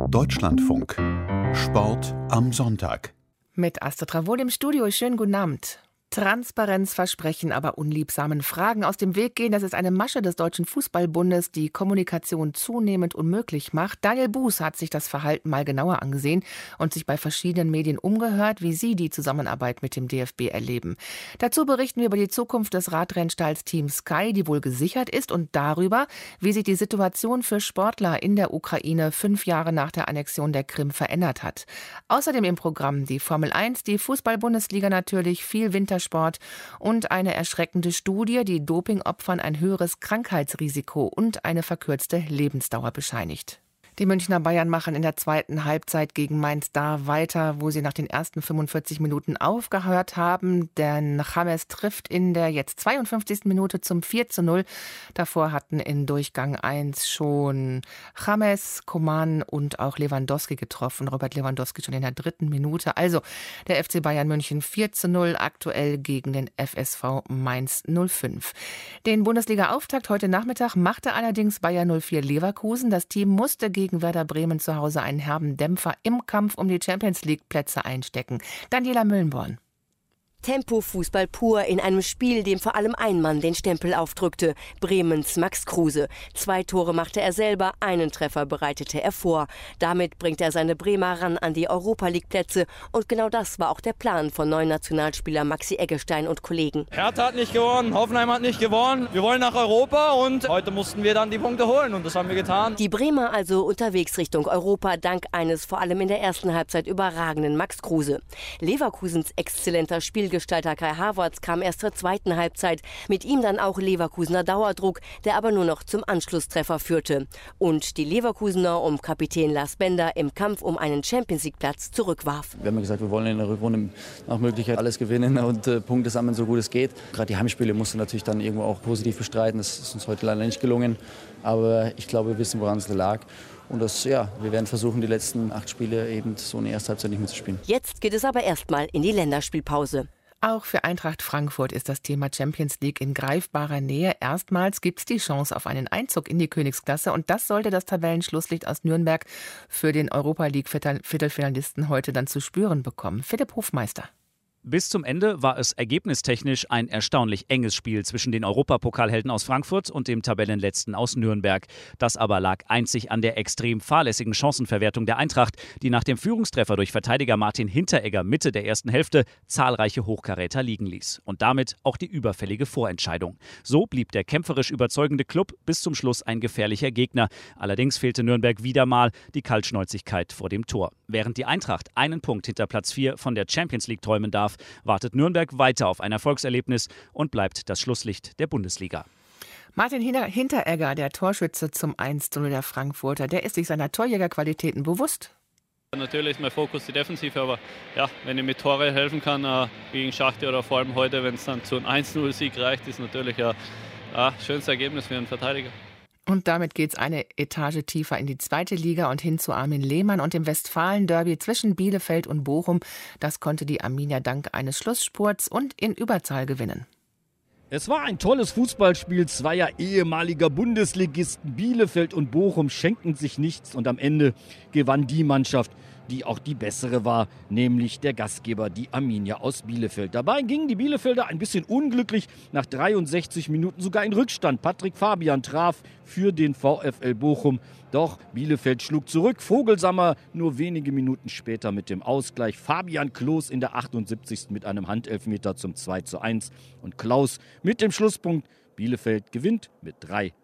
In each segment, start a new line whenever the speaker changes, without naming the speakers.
Deutschlandfunk. Sport am Sonntag.
Mit Astrid Ravol im Studio. Schönen guten Abend. Transparenz versprechen, aber unliebsamen Fragen aus dem Weg gehen, das ist eine Masche des Deutschen Fußballbundes, die Kommunikation zunehmend unmöglich macht. Daniel Buß hat sich das Verhalten mal genauer angesehen und sich bei verschiedenen Medien umgehört, wie sie die Zusammenarbeit mit dem DFB erleben. Dazu berichten wir über die Zukunft des Radrennstalls Team Sky, die wohl gesichert ist, und darüber, wie sich die Situation für Sportler in der Ukraine 5 Jahre nach der Annexion der Krim verändert hat. Außerdem im Programm die Formel 1, die Fußball-Bundesliga natürlich, viel Wintersport und eine erschreckende Studie, die Dopingopfern ein höheres Krankheitsrisiko und eine verkürzte Lebensdauer bescheinigt. Die Münchner Bayern machen in der zweiten Halbzeit gegen Mainz da weiter, wo sie nach den ersten 45 Minuten aufgehört haben. Denn James trifft in der jetzt 52. Minute zum 4:0. Davor hatten in Durchgang 1 schon James, Coman und auch Lewandowski getroffen. Robert Lewandowski schon in der 3. Minute. Also der FC Bayern München 4:0 aktuell gegen den FSV Mainz 05. Den Bundesliga-Auftakt heute Nachmittag machte allerdings Bayer 04 Leverkusen. Das Team musste gegen Werder Bremen zu Hause einen herben Dämpfer im Kampf um die Champions-League-Plätze einstecken. Daniela Müllenborn.
Tempo-Fußball pur in einem Spiel, dem vor allem ein Mann den Stempel aufdrückte: Bremens Max Kruse. 2 Tore machte er selber, einen Treffer bereitete er vor. Damit bringt er seine Bremer ran an die Europa-League-Plätze. Und genau das war auch der Plan von neuen Nationalspieler Maxi Eggestein und Kollegen.
Hertha hat nicht gewonnen, Hoffenheim hat nicht gewonnen. Wir wollen nach Europa und heute mussten wir dann die Punkte holen und das haben wir getan.
Die Bremer also unterwegs Richtung Europa, dank eines vor allem in der ersten Halbzeit überragenden Max Kruse. Leverkusens exzellenter Spielgestalter Kai Havertz kam erst zur zweiten Halbzeit. Mit ihm dann auch Leverkusener Dauerdruck, der aber nur noch zum Anschlusstreffer führte. Und die Leverkusener um Kapitän Lars Bender im Kampf um einen Champions-League-Platz zurückwarf.
Wir haben gesagt, wir wollen in der Rückrunde nach Möglichkeit alles gewinnen und Punkte sammeln, so gut es geht. Gerade die Heimspiele musst du natürlich dann irgendwo auch positiv bestreiten. Das ist uns heute leider nicht gelungen. Aber ich glaube, wir wissen, woran es lag. Und wir werden versuchen, die letzten 8 Spiele eben so in der ersten Halbzeit nicht mehr zu spielen.
Jetzt geht es aber erstmal in die Länderspielpause.
Auch für Eintracht Frankfurt ist das Thema Champions League in greifbarer Nähe. Erstmals gibt es die Chance auf einen Einzug in die Königsklasse. Und das sollte das Tabellenschlusslicht aus Nürnberg für den Europa-League-Viertelfinalisten heute dann zu spüren bekommen. Philipp Hofmeister.
Bis zum Ende war es ergebnistechnisch ein erstaunlich enges Spiel zwischen den Europapokalhelden aus Frankfurt und dem Tabellenletzten aus Nürnberg. Das aber lag einzig an der extrem fahrlässigen Chancenverwertung der Eintracht, die nach dem Führungstreffer durch Verteidiger Martin Hinteregger Mitte der ersten Hälfte zahlreiche Hochkaräter liegen ließ. Und damit auch die überfällige Vorentscheidung. So blieb der kämpferisch überzeugende Klub bis zum Schluss ein gefährlicher Gegner. Allerdings fehlte Nürnberg wieder mal die Kaltschnäuzigkeit vor dem Tor. Während die Eintracht einen Punkt hinter Platz 4 von der Champions League träumen darf, wartet Nürnberg weiter auf ein Erfolgserlebnis und bleibt das Schlusslicht der Bundesliga.
Martin Hinteregger, der Torschütze zum 1:0 der Frankfurter, der ist sich seiner Torjägerqualitäten bewusst.
Natürlich ist mein Fokus die Defensive, aber wenn ich mit Tore helfen kann gegen Schachte oder vor allem heute, wenn es dann zu einem 1:0-Sieg reicht, ist natürlich ein schönes Ergebnis für einen Verteidiger.
Und damit geht's eine Etage tiefer in die 2. Liga und hin zu Armin Lehmann und dem Westfalen-Derby zwischen Bielefeld und Bochum. Das konnte die Arminia dank eines Schlussspurts und in Überzahl gewinnen.
Es war ein tolles Fußballspiel zweier ehemaliger Bundesligisten. Bielefeld und Bochum schenkten sich nichts und am Ende gewann die Mannschaft, die auch die bessere war, nämlich der Gastgeber, die Arminia aus Bielefeld. Dabei gingen die Bielefelder ein bisschen unglücklich, nach 63 Minuten sogar in Rückstand. Patrick Fabian traf für den VfL Bochum. Doch Bielefeld schlug zurück. Vogelsammer nur wenige Minuten später mit dem Ausgleich. Fabian Klos in der 78. mit einem Handelfmeter zum 2:1. Und Klaus mit dem Schlusspunkt. Bielefeld gewinnt mit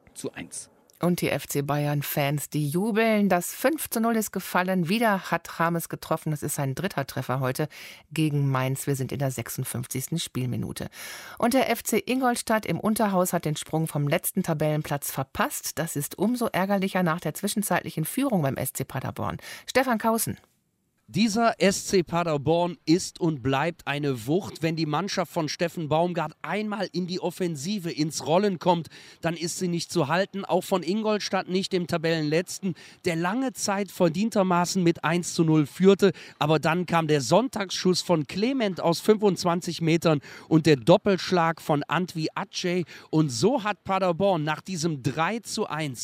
3:1.
Und die FC Bayern-Fans, die jubeln. Das 5:0 ist gefallen. Wieder hat James getroffen. Das ist sein 3. Treffer heute gegen Mainz. Wir sind in der 56. Spielminute. Und der FC Ingolstadt im Unterhaus hat den Sprung vom letzten Tabellenplatz verpasst. Das ist umso ärgerlicher nach der zwischenzeitlichen Führung beim SC Paderborn. Stefan Kaußen.
Dieser SC Paderborn ist und bleibt eine Wucht. Wenn die Mannschaft von Steffen Baumgart einmal in die Offensive, ins Rollen kommt, dann ist sie nicht zu halten. Auch von Ingolstadt nicht, dem Tabellenletzten, der lange Zeit verdientermaßen mit 1:0 führte. Aber dann kam der Sonntagsschuss von Clement aus 25 Metern und der Doppelschlag von Antwi Aceh. Und so hat Paderborn nach diesem 3:1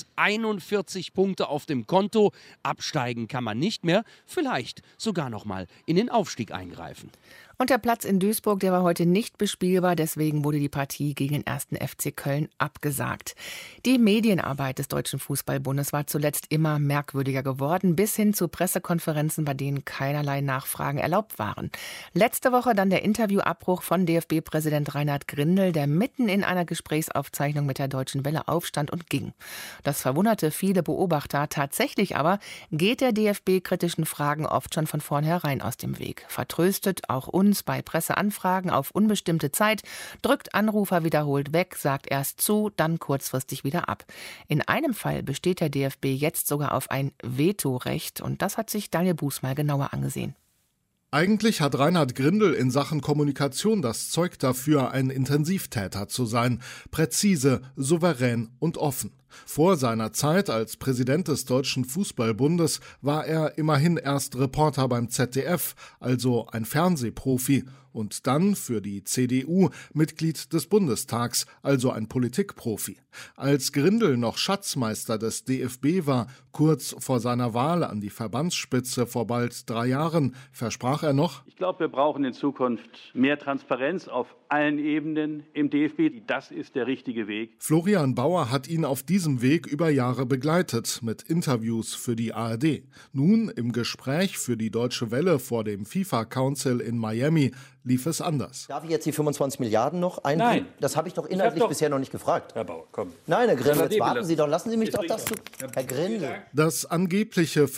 41 Punkte auf dem Konto. Absteigen kann man nicht mehr. Vielleicht sogar noch mal in den Aufstieg eingreifen.
Und der Platz in Duisburg, der war heute nicht bespielbar, deswegen wurde die Partie gegen den 1. FC Köln abgesagt. Die Medienarbeit des Deutschen Fußballbundes war zuletzt immer merkwürdiger geworden, bis hin zu Pressekonferenzen, bei denen keinerlei Nachfragen erlaubt waren. Letzte Woche dann der Interviewabbruch von DFB-Präsident Reinhard Grindel, der mitten in einer Gesprächsaufzeichnung mit der Deutschen Welle aufstand und ging. Das verwunderte viele Beobachter. Tatsächlich aber geht der DFB kritischen Fragen oft schon von vornherein aus dem Weg. Vertröstet auch uns bei Presseanfragen auf unbestimmte Zeit, drückt Anrufer wiederholt weg, sagt erst zu, dann kurzfristig wieder ab. In einem Fall besteht der DFB jetzt sogar auf ein Vetorecht und das hat sich Daniel Buß mal genauer angesehen.
Eigentlich hat Reinhard Grindel in Sachen Kommunikation das Zeug dafür, ein Intensivtäter zu sein. Präzise, souverän und offen. Vor seiner Zeit als Präsident des Deutschen Fußballbundes war er immerhin erst Reporter beim ZDF, also ein Fernsehprofi, und dann für die CDU Mitglied des Bundestags, also ein Politikprofi. Als Grindel noch Schatzmeister des DFB war, kurz vor seiner Wahl an die Verbandsspitze vor bald 3 Jahren, versprach er noch:
Ich glaube, wir brauchen in Zukunft mehr Transparenz auf allen Ebenen im DFB. Das ist der richtige Weg.
Florian Bauer hat ihn auf diesem Weg über Jahre begleitet, mit Interviews für die ARD. Nun, im Gespräch für die Deutsche Welle vor dem FIFA-Council in Miami, lief es anders.
Darf ich jetzt die 25 Milliarden noch einbringen? Nein. Das habe ich doch inhaltlich bisher noch nicht gefragt.
Herr Bauer, komm.
Nein, Herr Grindel, jetzt warten Sie doch. Lassen Sie mich doch das zu... Herr Grindel.
Das angebliche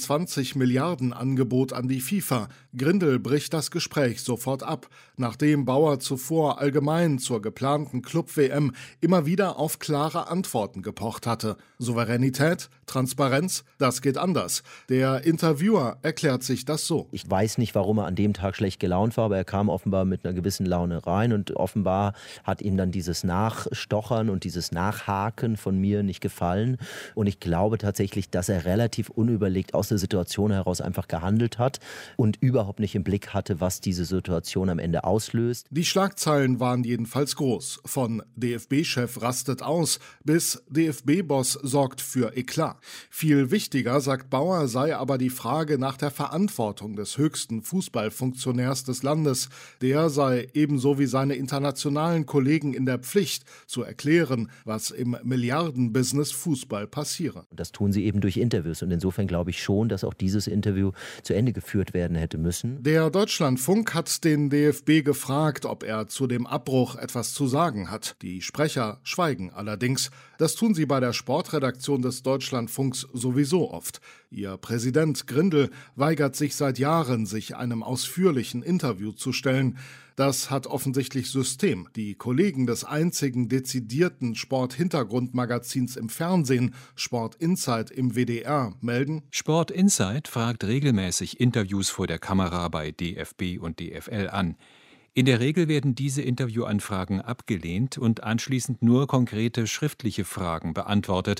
25 Milliarden Angebot an die FIFA. Grindel bricht das Gespräch sofort ab, nachdem Bauer zuvor allgemein zur geplanten Club-WM immer wieder auf klare Antworten gepocht hatte. Souveränität, Transparenz, das geht anders. Der Interviewer erklärt sich das so.
Ich weiß nicht, warum er an dem Tag schlecht gelaunt war, aber er kam offenbar mit einer gewissen Laune rein und offenbar hat ihm dann dieses Nachstochern und dieses Nachhaken von mir nicht gefallen. Und ich glaube tatsächlich, dass er relativ unüberlegt aus der Situation heraus einfach gehandelt hat und überhaupt nicht im Blick hatte, was diese Situation am Ende auslöst.
Die Schlagzeilen waren jedenfalls groß. Von DFB-Chef rastet aus bis DFB-Boss sorgt für Eklat. Viel wichtiger, sagt Bauer, sei aber die Frage nach der Verantwortung des höchsten Fußballfunktionärs des Landes. Der sei ebenso wie seine internationalen Kollegen in der Pflicht, zu erklären, was im Milliardenbusiness Fußball passiere.
Das tun sie eben durch Interviews und insofern glaube ich schon, dass auch dieses Interview zu Ende geführt werden hätte müssen.
Der Deutschlandfunk hat den DFB gefragt, ob er zu dem Abbruch etwas zu sagen hat. Die Sprecher schweigen allerdings. Das tun sie bei der Sportredaktion des Deutschlandfunks sowieso oft. Ihr Präsident Grindel weigert sich seit Jahren, sich einem ausführlichen Interview zu stellen. Das hat offensichtlich System. Die Kollegen des einzigen dezidierten Sport-Hintergrundmagazins im Fernsehen, Sport Insight im WDR, melden:
Sport Insight fragt regelmäßig Interviews vor der Kamera bei DFB und DFL an. In der Regel werden diese Interviewanfragen abgelehnt und anschließend nur konkrete schriftliche Fragen beantwortet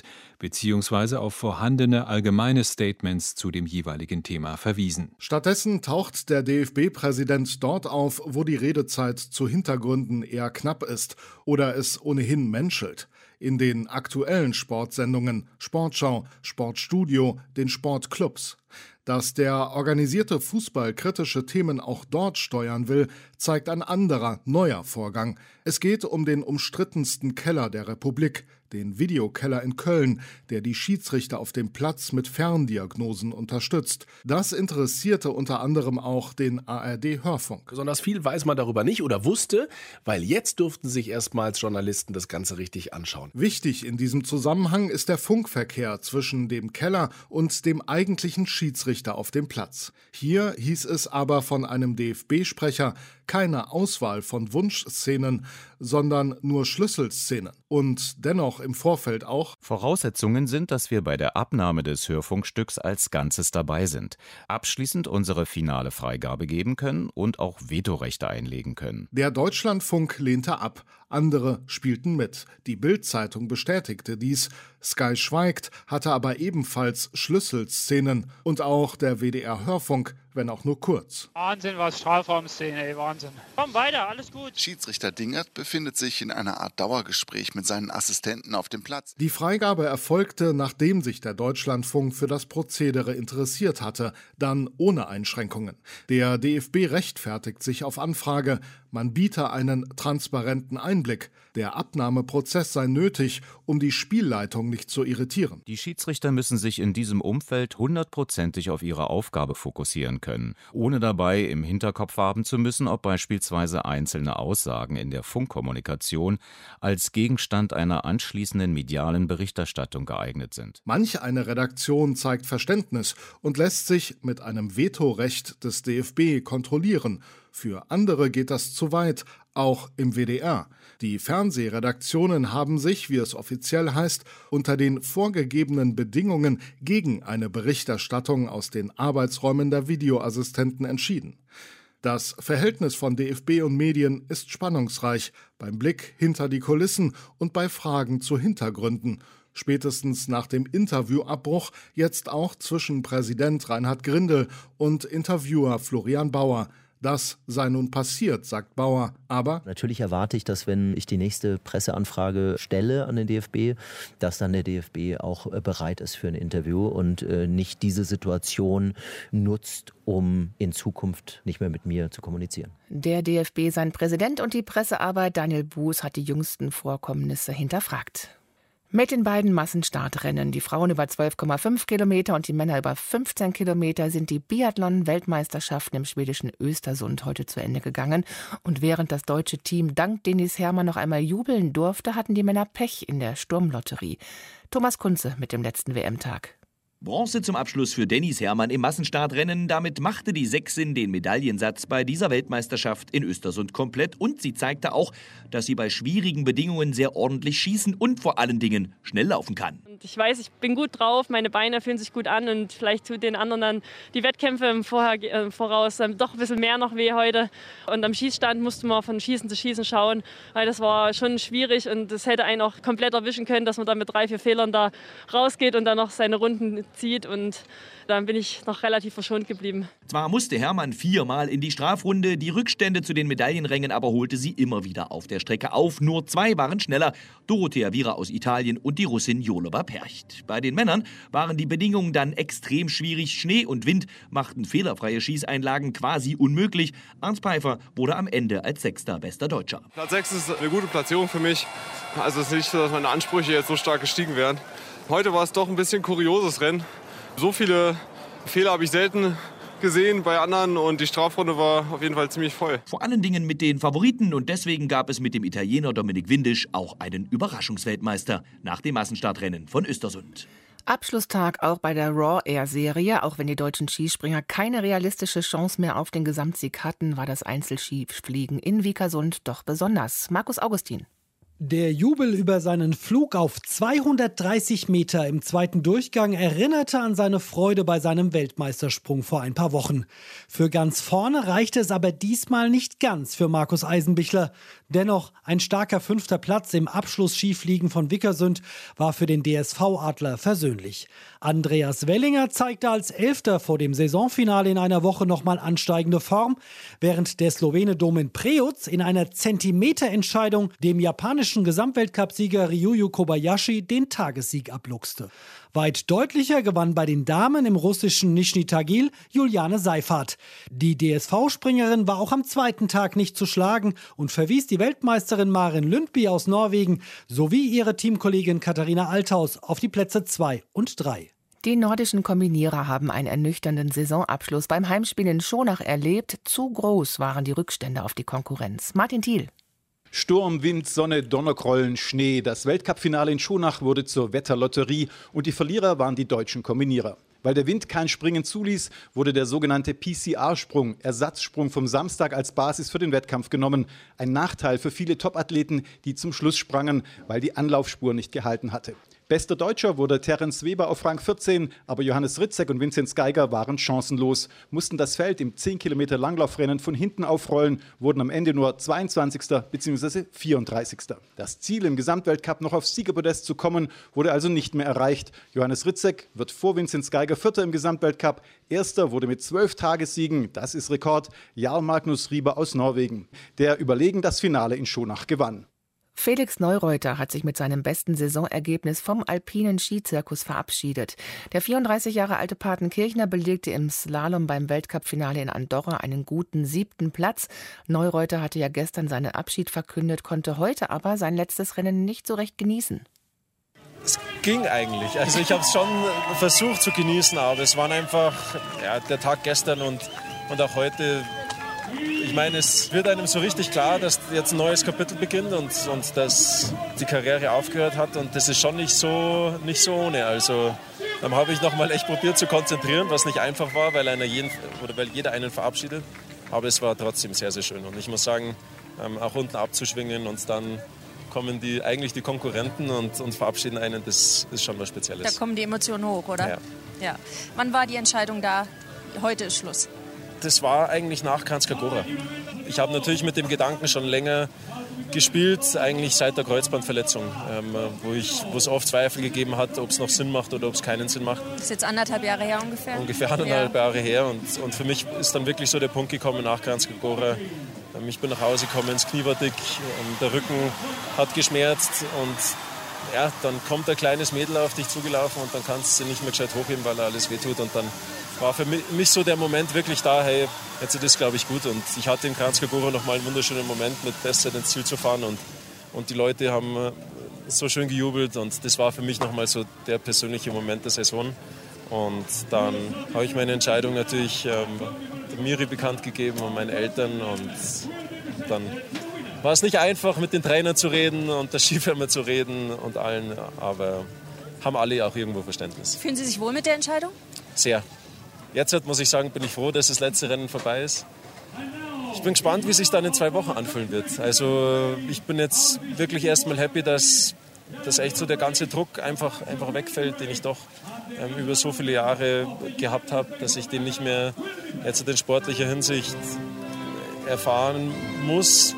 bzw. auf vorhandene allgemeine Statements zu dem jeweiligen Thema verwiesen.
Stattdessen taucht der DFB-Präsident dort auf, wo die Redezeit zu Hintergründen eher knapp ist oder es ohnehin menschelt. In den aktuellen Sportsendungen Sportschau, Sportstudio, den Sportclubs. Dass der organisierte Fußball kritische Themen auch dort steuern will, zeigt ein anderer, neuer Vorgang. Es geht um den umstrittensten Keller der Republik, den Videokeller in Köln, der die Schiedsrichter auf dem Platz mit Ferndiagnosen unterstützt. Das interessierte unter anderem auch den ARD-Hörfunk.
Besonders viel weiß man darüber nicht oder wusste, weil jetzt durften sich erstmals Journalisten das Ganze richtig anschauen.
Wichtig in diesem Zusammenhang ist der Funkverkehr zwischen dem Keller und dem eigentlichen Schiedsrichter auf dem Platz. Hier hieß es aber von einem DFB-Sprecher keine Auswahl von Wunschszenen, sondern nur Schlüsselszenen. Und dennoch im Vorfeld auch:
Voraussetzungen sind, dass wir bei der Abnahme des Hörfunkstücks als Ganzes dabei sind, abschließend unsere finale Freigabe geben können und auch Vetorechte einlegen können.
Der Deutschlandfunk lehnte ab, andere spielten mit. Die Bild-Zeitung bestätigte dies. Sky schweigt, hatte aber ebenfalls Schlüsselszenen. Und auch der WDR-Hörfunk, wenn auch nur kurz.
Wahnsinn, was Strafraumszene, ey, Wahnsinn. Komm weiter, alles gut.
Schiedsrichter Dingert befindet sich in einer Art Dauergespräch mit seinen Assistenten auf dem Platz.
Die Freigabe erfolgte, nachdem sich der Deutschlandfunk für das Prozedere interessiert hatte, dann ohne Einschränkungen. Der DFB rechtfertigt sich auf Anfrage, man biete einen transparenten Einblick. Der Abnahmeprozess sei nötig, um die Spielleitung nicht zu irritieren.
Die Schiedsrichter müssen sich in diesem Umfeld 100%ig auf ihre Aufgabe fokussieren können, ohne dabei im Hinterkopf haben zu müssen, ob beispielsweise einzelne Aussagen in der Funkkommunikation als Gegenstand einer anschließenden medialen Berichterstattung geeignet sind.
Manch eine Redaktion zeigt Verständnis und lässt sich mit einem Vetorecht des DFB kontrollieren. Für andere geht das zu weit, auch im WDR. Die Fernsehredaktionen haben sich, wie es offiziell heißt, unter den vorgegebenen Bedingungen gegen eine Berichterstattung aus den Arbeitsräumen der Videoassistenten entschieden. Das Verhältnis von DFB und Medien ist spannungsreich, beim Blick hinter die Kulissen und bei Fragen zu Hintergründen. Spätestens nach dem Interviewabbruch jetzt auch zwischen Präsident Reinhard Grindel und Interviewer Florian Bauer. Das sei nun passiert, sagt Bauer, aber
natürlich erwarte ich, dass wenn ich die nächste Presseanfrage stelle an den DFB, dass dann der DFB auch bereit ist für ein Interview und nicht diese Situation nutzt, um in Zukunft nicht mehr mit mir zu kommunizieren.
Der DFB, sein Präsident und die Pressearbeit Daniel Buß hat die jüngsten Vorkommnisse hinterfragt. Mit den beiden Massenstartrennen, die Frauen über 12,5 Kilometer und die Männer über 15 Kilometer, sind die Biathlon-Weltmeisterschaften im schwedischen Östersund heute zu Ende gegangen. Und während das deutsche Team dank Dennis Herrmann noch einmal jubeln durfte, hatten die Männer Pech in der Sturmlotterie. Thomas Kunze mit dem letzten WM-Tag.
Bronze zum Abschluss für Dennis Herrmann im Massenstartrennen. Damit machte die Sächsin den Medaillensatz bei dieser Weltmeisterschaft in Östersund komplett. Und sie zeigte auch, dass sie bei schwierigen Bedingungen sehr ordentlich schießen und vor allen Dingen schnell laufen kann.
Und ich weiß, ich bin gut drauf, meine Beine fühlen sich gut an und vielleicht tut den anderen dann die Wettkämpfe im Voraus doch ein bisschen mehr noch weh heute. Und am Schießstand musste man von Schießen zu Schießen schauen, weil das war schon schwierig und das hätte einen auch komplett erwischen können, dass man dann mit 3-4 Fehlern da rausgeht und dann noch seine Runden zieht und dann bin ich noch relativ verschont geblieben.
Zwar musste Herrmann 4-mal in die Strafrunde, die Rückstände zu den Medaillenrängen aber holte sie immer wieder auf der Strecke auf. Nur 2 waren schneller, Dorothea Viera aus Italien und die Russin Joloba Percht. Bei den Männern waren die Bedingungen dann extrem schwierig. Schnee und Wind machten fehlerfreie Schießeinlagen quasi unmöglich. Ernst Pfeiffer wurde am Ende als 6. bester Deutscher.
Platz 6 ist eine gute Platzierung für mich. Also es ist nicht so, dass meine Ansprüche jetzt so stark gestiegen wären. Heute war es doch ein bisschen kurioses Rennen. So viele Fehler habe ich selten gesehen bei anderen und die Strafrunde war auf jeden Fall ziemlich voll.
Vor allen Dingen mit den Favoriten und deswegen gab es mit dem Italiener Dominik Windisch auch einen Überraschungsweltmeister nach dem Massenstartrennen von Östersund.
Abschlusstag auch bei der Raw-Air-Serie. Auch wenn die deutschen Skispringer keine realistische Chance mehr auf den Gesamtsieg hatten, war das Einzelskifliegen in Vikersund doch besonders. Markus Augustin.
Der Jubel über seinen Flug auf 230 Meter im zweiten Durchgang erinnerte an seine Freude bei seinem Weltmeistersprung vor ein paar Wochen. Für ganz vorne reichte es aber diesmal nicht ganz für Markus Eisenbichler. Dennoch ein starker 5. Platz im Abschlussskifliegen von Vikersund war für den DSV-Adler versöhnlich. Andreas Wellinger zeigte als 11. vor dem Saisonfinale in einer Woche nochmal ansteigende Form, während der Slowene Domen Preutz in einer Zentimeterentscheidung dem japanischen Gesamtweltcupsieger Ryuyu Kobayashi den Tagessieg abluchste. Weit deutlicher gewann bei den Damen im russischen Nischni Tagil Juliane Seifert. Die DSV-Springerin war auch am zweiten Tag nicht zu schlagen und verwies die Weltmeisterin Maren Lundby aus Norwegen sowie ihre Teamkollegin Katharina Althaus auf die Plätze 2 und 3.
Die nordischen Kombinierer haben einen ernüchternden Saisonabschluss beim Heimspiel in Schonach erlebt. Zu groß waren die Rückstände auf die Konkurrenz. Martin Thiel.
Sturm, Wind, Sonne, Donnergrollen, Schnee. Das Weltcupfinale in Schonach wurde zur Wetterlotterie und die Verlierer waren die deutschen Kombinierer. Weil der Wind kein Springen zuließ, wurde der sogenannte PCR-Sprung, Ersatzsprung vom Samstag, als Basis für den Wettkampf genommen. Ein Nachteil für viele Topathleten, die zum Schluss sprangen, weil die Anlaufspur nicht gehalten hatte. Bester Deutscher wurde Terence Weber auf Rang 14, aber Johannes Ritzek und Vinzenz Geiger waren chancenlos, mussten das Feld im 10 Kilometer Langlaufrennen von hinten aufrollen, wurden am Ende nur 22. bzw. 34. Das Ziel, im Gesamtweltcup noch aufs Siegerpodest zu kommen, wurde also nicht mehr erreicht. Johannes Ritzek wird vor Vinzenz Geiger Vierter im Gesamtweltcup. Erster wurde mit 12 Tagessiegen, das ist Rekord, Jarl Magnus Rieber aus Norwegen, der überlegen das Finale in Schonach gewann.
Felix Neureuter hat sich mit seinem besten Saisonergebnis vom alpinen Skizirkus verabschiedet. Der 34 Jahre alte Partenkirchner belegte im Slalom beim Weltcup-Finale in Andorra einen guten 7. Platz. Neureuter hatte ja gestern seinen Abschied verkündet, konnte heute aber sein letztes Rennen nicht so recht genießen.
Es ging eigentlich. Also ich habe es schon versucht zu genießen, aber es war einfach der Tag gestern und auch heute. Ich meine, es wird einem so richtig klar, dass jetzt ein neues Kapitel beginnt und dass die Karriere aufgehört hat. Und das ist schon nicht so ohne. Also dann habe ich noch mal echt probiert zu konzentrieren, was nicht einfach war, weil jeder einen verabschiedet. Aber es war trotzdem sehr, sehr schön. Und ich muss sagen, auch unten abzuschwingen und dann kommen die Konkurrenten und verabschieden einen, das ist schon was Spezielles.
Da kommen die Emotionen hoch, oder?
Ja.
Wann war die Entscheidung da? Heute ist Schluss.
Das war eigentlich nach Kranjska Gora. Ich habe natürlich mit dem Gedanken schon länger gespielt, eigentlich seit der Kreuzbandverletzung, wo es oft Zweifel gegeben hat, ob es noch Sinn macht oder ob es keinen Sinn macht.
Das ist jetzt 1,5 Jahre her ungefähr?
Ungefähr 1,5 Jahre her und für mich ist dann wirklich so der Punkt gekommen nach Kranjska Gora. Ich bin nach Hause gekommen, das Knie war dick, der Rücken hat geschmerzt und dann kommt ein kleines Mädel auf dich zugelaufen und dann kannst du sie nicht mehr gescheit hochheben, weil alles wehtut. Und dann war für mich so der Moment wirklich da, hey, jetzt ist das, glaube ich, gut. Und ich hatte in Kranjska Gora noch mal einen wunderschönen Moment, mit Bestzeit ins Ziel zu fahren. Und die Leute haben so schön gejubelt. Und das war für mich noch mal so der persönliche Moment der Saison. Und dann habe ich meine Entscheidung natürlich der Miri bekannt gegeben und meinen Eltern. Und dann war es nicht einfach, mit den Trainern zu reden und der Skifirma zu reden und allen, aber haben alle auch irgendwo Verständnis.
Fühlen Sie sich wohl mit der Entscheidung?
Sehr. Jetzt muss ich sagen, bin ich froh, dass das letzte Rennen vorbei ist. Ich bin gespannt, wie es sich dann in 2 Wochen anfühlen wird. Also ich bin jetzt wirklich erstmal happy, dass echt so der ganze Druck einfach wegfällt, den ich doch über so viele Jahre gehabt habe, dass ich den nicht mehr jetzt in sportlicher Hinsicht erfahren muss.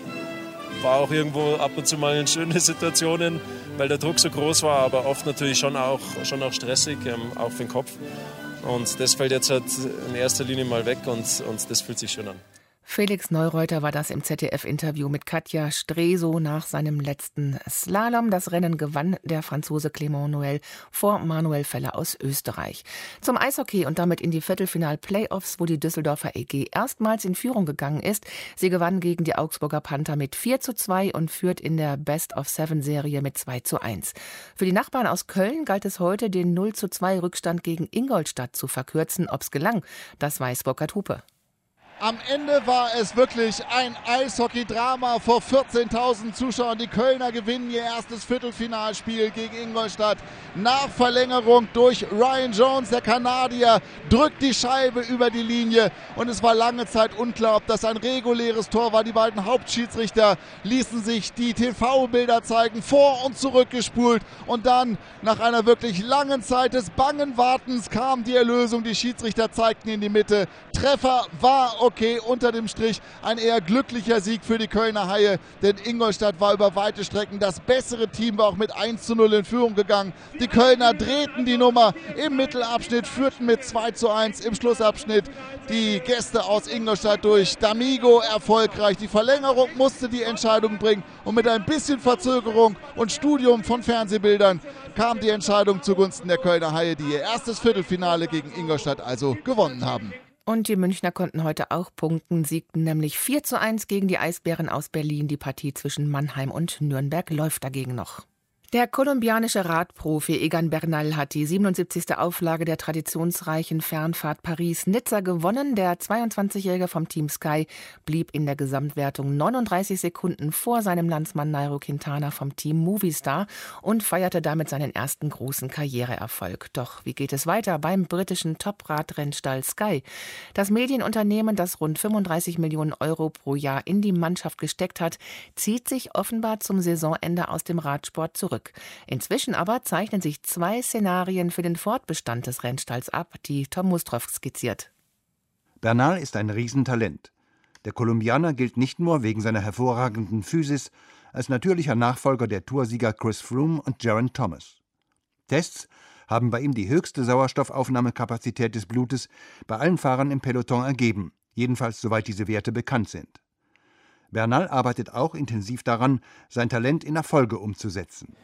War auch irgendwo ab und zu mal in schöne Situationen, weil der Druck so groß war, aber oft natürlich schon auch stressig, auch für den Kopf. Und das fällt jetzt halt in erster Linie mal weg und das fühlt sich schön an.
Felix Neureuter war das im ZDF-Interview mit Katja Stresow nach seinem letzten Slalom. Das Rennen gewann der Franzose Clément Noël vor Manuel Feller aus Österreich. Zum Eishockey und damit in die Viertelfinal-Playoffs, wo die Düsseldorfer EG erstmals in Führung gegangen ist. Sie gewann gegen die Augsburger Panther mit 4:2 und führt in der Best-of-Seven-Serie mit 2:1. Für die Nachbarn aus Köln galt es heute, den 0:2 Rückstand gegen Ingolstadt zu verkürzen. Ob's gelang, das weiß Burkhard Hupe.
Am Ende war es wirklich ein Eishockey-Drama vor 14.000 Zuschauern. Die Kölner gewinnen ihr erstes Viertelfinalspiel gegen Ingolstadt. Nach Verlängerung durch Ryan Jones, der Kanadier, drückt die Scheibe über die Linie. Und es war lange Zeit unklar, ob das ein reguläres Tor war. Die beiden Hauptschiedsrichter ließen sich die TV-Bilder zeigen, vor- und zurückgespult. Und dann, nach einer wirklich langen Zeit des bangen Wartens, kam die Erlösung. Die Schiedsrichter zeigten in die Mitte. Treffer war okay, unter dem Strich ein eher glücklicher Sieg für die Kölner Haie, denn Ingolstadt war über weite Strecken das bessere Team, war auch mit 1:0 in Führung gegangen. Die Kölner drehten die Nummer im Mittelabschnitt, führten mit 2:1 im Schlussabschnitt die Gäste aus Ingolstadt durch. D'Amigo erfolgreich. Die Verlängerung musste die Entscheidung bringen und mit ein bisschen Verzögerung und Studium von Fernsehbildern kam die Entscheidung zugunsten der Kölner Haie, die ihr erstes Viertelfinale gegen Ingolstadt also gewonnen haben.
Und die Münchner konnten heute auch punkten, siegten nämlich 4:1 gegen die Eisbären aus Berlin. Die Partie zwischen Mannheim und Nürnberg läuft dagegen noch. Der kolumbianische Radprofi Egan Bernal hat die 77. Auflage der traditionsreichen Fernfahrt Paris-Nizza gewonnen. Der 22-Jährige vom Team Sky blieb in der Gesamtwertung 39 Sekunden vor seinem Landsmann Nairo Quintana vom Team Movistar und feierte damit seinen ersten großen Karriereerfolg. Doch wie geht es weiter beim britischen Top-Radrennstall Sky? Das Medienunternehmen, das rund 35 Millionen Euro pro Jahr in die Mannschaft gesteckt hat, zieht sich offenbar zum Saisonende aus dem Radsport zurück. Inzwischen aber zeichnen sich 2 Szenarien für den Fortbestand des Rennstalls ab, die Tom Mustroff skizziert.
Bernal ist ein Riesentalent. Der Kolumbianer gilt nicht nur wegen seiner hervorragenden Physis als natürlicher Nachfolger der Toursieger Chris Froome und Geraint Thomas. Tests haben bei ihm die höchste Sauerstoffaufnahmekapazität des Blutes bei allen Fahrern im Peloton ergeben, jedenfalls soweit diese Werte bekannt sind. Bernal arbeitet auch intensiv daran, sein Talent in Erfolge umzusetzen.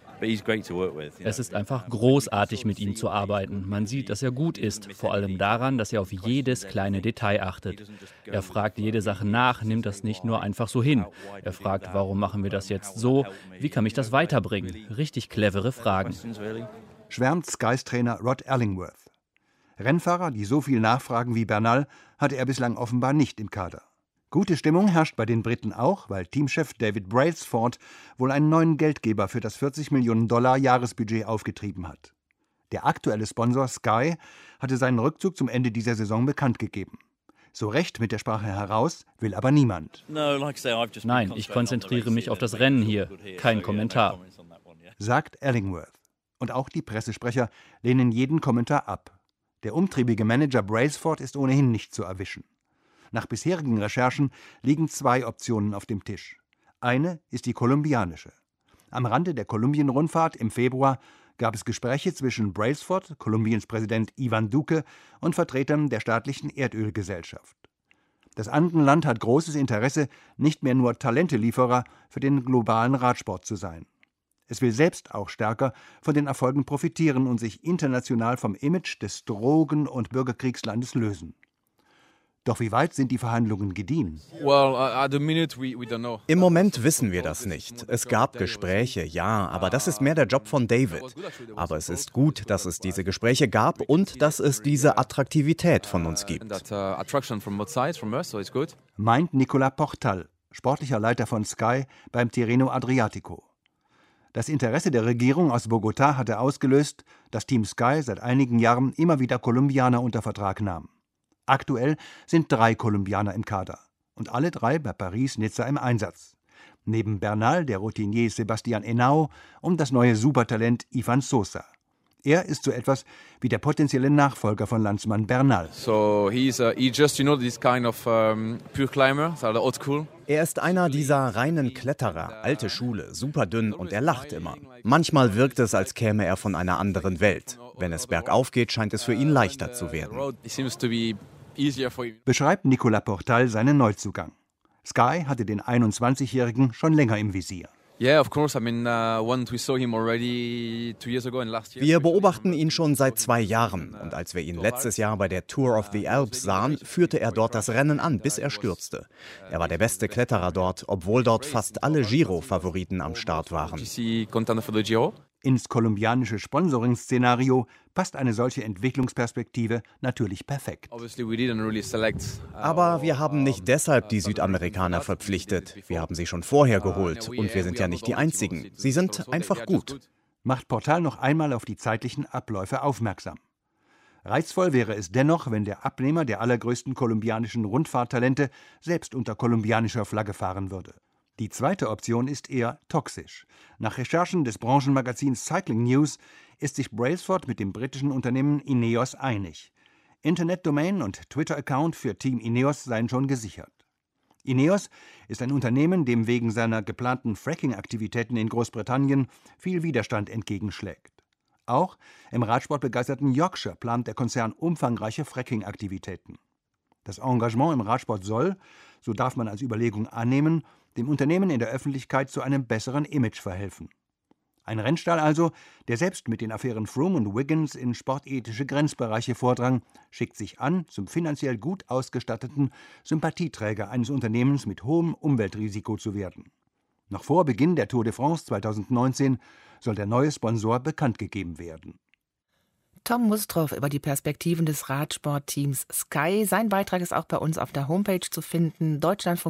Es ist einfach großartig, mit ihm zu arbeiten. Man sieht, dass er gut ist, vor allem daran, dass er auf jedes kleine Detail achtet. Er fragt jede Sache nach, nimmt das nicht nur einfach so hin. Er fragt, warum machen wir das jetzt so? Wie kann mich das weiterbringen? Richtig clevere Fragen.
Schwärmt Skys Trainer Rod Ellingworth. Rennfahrer, die so viel nachfragen wie Bernal, hatte er bislang offenbar nicht im Kader. Gute Stimmung herrscht bei den Briten auch, weil Teamchef David Brailsford wohl einen neuen Geldgeber für das 40 Millionen $ Jahresbudget aufgetrieben hat. Der aktuelle Sponsor Sky hatte seinen Rückzug zum Ende dieser Saison bekannt gegeben. So recht mit der Sprache heraus will aber niemand.
Nein, ich konzentriere mich auf das Rennen hier. Kein Kommentar.
Sagt Ellingworth. Und auch die Pressesprecher lehnen jeden Kommentar ab. Der umtriebige Manager Brailsford ist ohnehin nicht zu erwischen. Nach bisherigen Recherchen liegen 2 Optionen auf dem Tisch. Eine ist die kolumbianische. Am Rande der Kolumbien-Rundfahrt im Februar gab es Gespräche zwischen Brailsford, Kolumbiens Präsident Iván Duque und Vertretern der staatlichen Erdölgesellschaft. Das Andenland hat großes Interesse, nicht mehr nur Talentelieferer für den globalen Radsport zu sein. Es will selbst auch stärker von den Erfolgen profitieren und sich international vom Image des Drogen- und Bürgerkriegslandes lösen. Doch wie weit sind die Verhandlungen gediehen?
Im Moment wissen wir das nicht. Es gab Gespräche, ja, aber das ist mehr der Job von David. Aber es ist gut, dass es diese Gespräche gab und dass es diese Attraktivität von uns gibt.
Meint Nicola Portal, sportlicher Leiter von Sky beim Tirreno Adriatico. Das Interesse der Regierung aus Bogotá hatte ausgelöst, dass Team Sky seit einigen Jahren immer wieder Kolumbianer unter Vertrag nahm. Aktuell sind 3 Kolumbianer im Kader und alle 3 bei Paris-Nizza im Einsatz. Neben Bernal der Routinier Sebastián Henao und das neue Supertalent Ifan Sosa. Er ist so etwas wie der potenzielle Nachfolger von Landsmann Bernal.
Er ist einer dieser reinen Kletterer, alte Schule, super dünn und er lacht immer. Manchmal wirkt es, als käme er von einer anderen Welt. Wenn es bergauf geht, scheint es für ihn leichter zu werden.
Beschreibt Nicola Portal seinen Neuzugang. Sky hatte den 21-Jährigen schon länger im Visier.
Wir beobachten ihn schon seit 2 Jahren und als wir ihn letztes Jahr bei der Tour of the Alps sahen, führte er dort das Rennen an, bis er stürzte. Er war der beste Kletterer dort, obwohl dort fast alle Giro-Favoriten am Start waren.
Ins kolumbianische Sponsoring-Szenario passt eine solche Entwicklungsperspektive natürlich perfekt.
Aber wir haben nicht deshalb die Südamerikaner verpflichtet. Wir haben sie schon vorher geholt und wir sind ja nicht die Einzigen. Sie sind einfach gut.
Macht Portal noch einmal auf die zeitlichen Abläufe aufmerksam. Reizvoll wäre es dennoch, wenn der Abnehmer der allergrößten kolumbianischen Rundfahrttalente selbst unter kolumbianischer Flagge fahren würde. Die zweite Option ist eher toxisch. Nach Recherchen des Branchenmagazins Cycling News ist sich Brailsford mit dem britischen Unternehmen Ineos einig. Internetdomain und Twitter-Account für Team Ineos seien schon gesichert. Ineos ist ein Unternehmen, dem wegen seiner geplanten Fracking-Aktivitäten in Großbritannien viel Widerstand entgegenschlägt. Auch im radsportbegeisterten Yorkshire plant der Konzern umfangreiche Fracking-Aktivitäten. Das Engagement im Radsport soll, so darf man als Überlegung annehmen, dem Unternehmen in der Öffentlichkeit zu einem besseren Image verhelfen. Ein Rennstall also, der selbst mit den Affären Froome und Wiggins in sportethische Grenzbereiche vordrang, schickt sich an, zum finanziell gut ausgestatteten Sympathieträger eines Unternehmens mit hohem Umweltrisiko zu werden. Noch vor Beginn der Tour de France 2019 soll der neue Sponsor bekannt gegeben werden.
Tom Mustrow über die Perspektiven des Radsportteams Sky. Sein Beitrag ist auch bei uns auf der Homepage zu finden.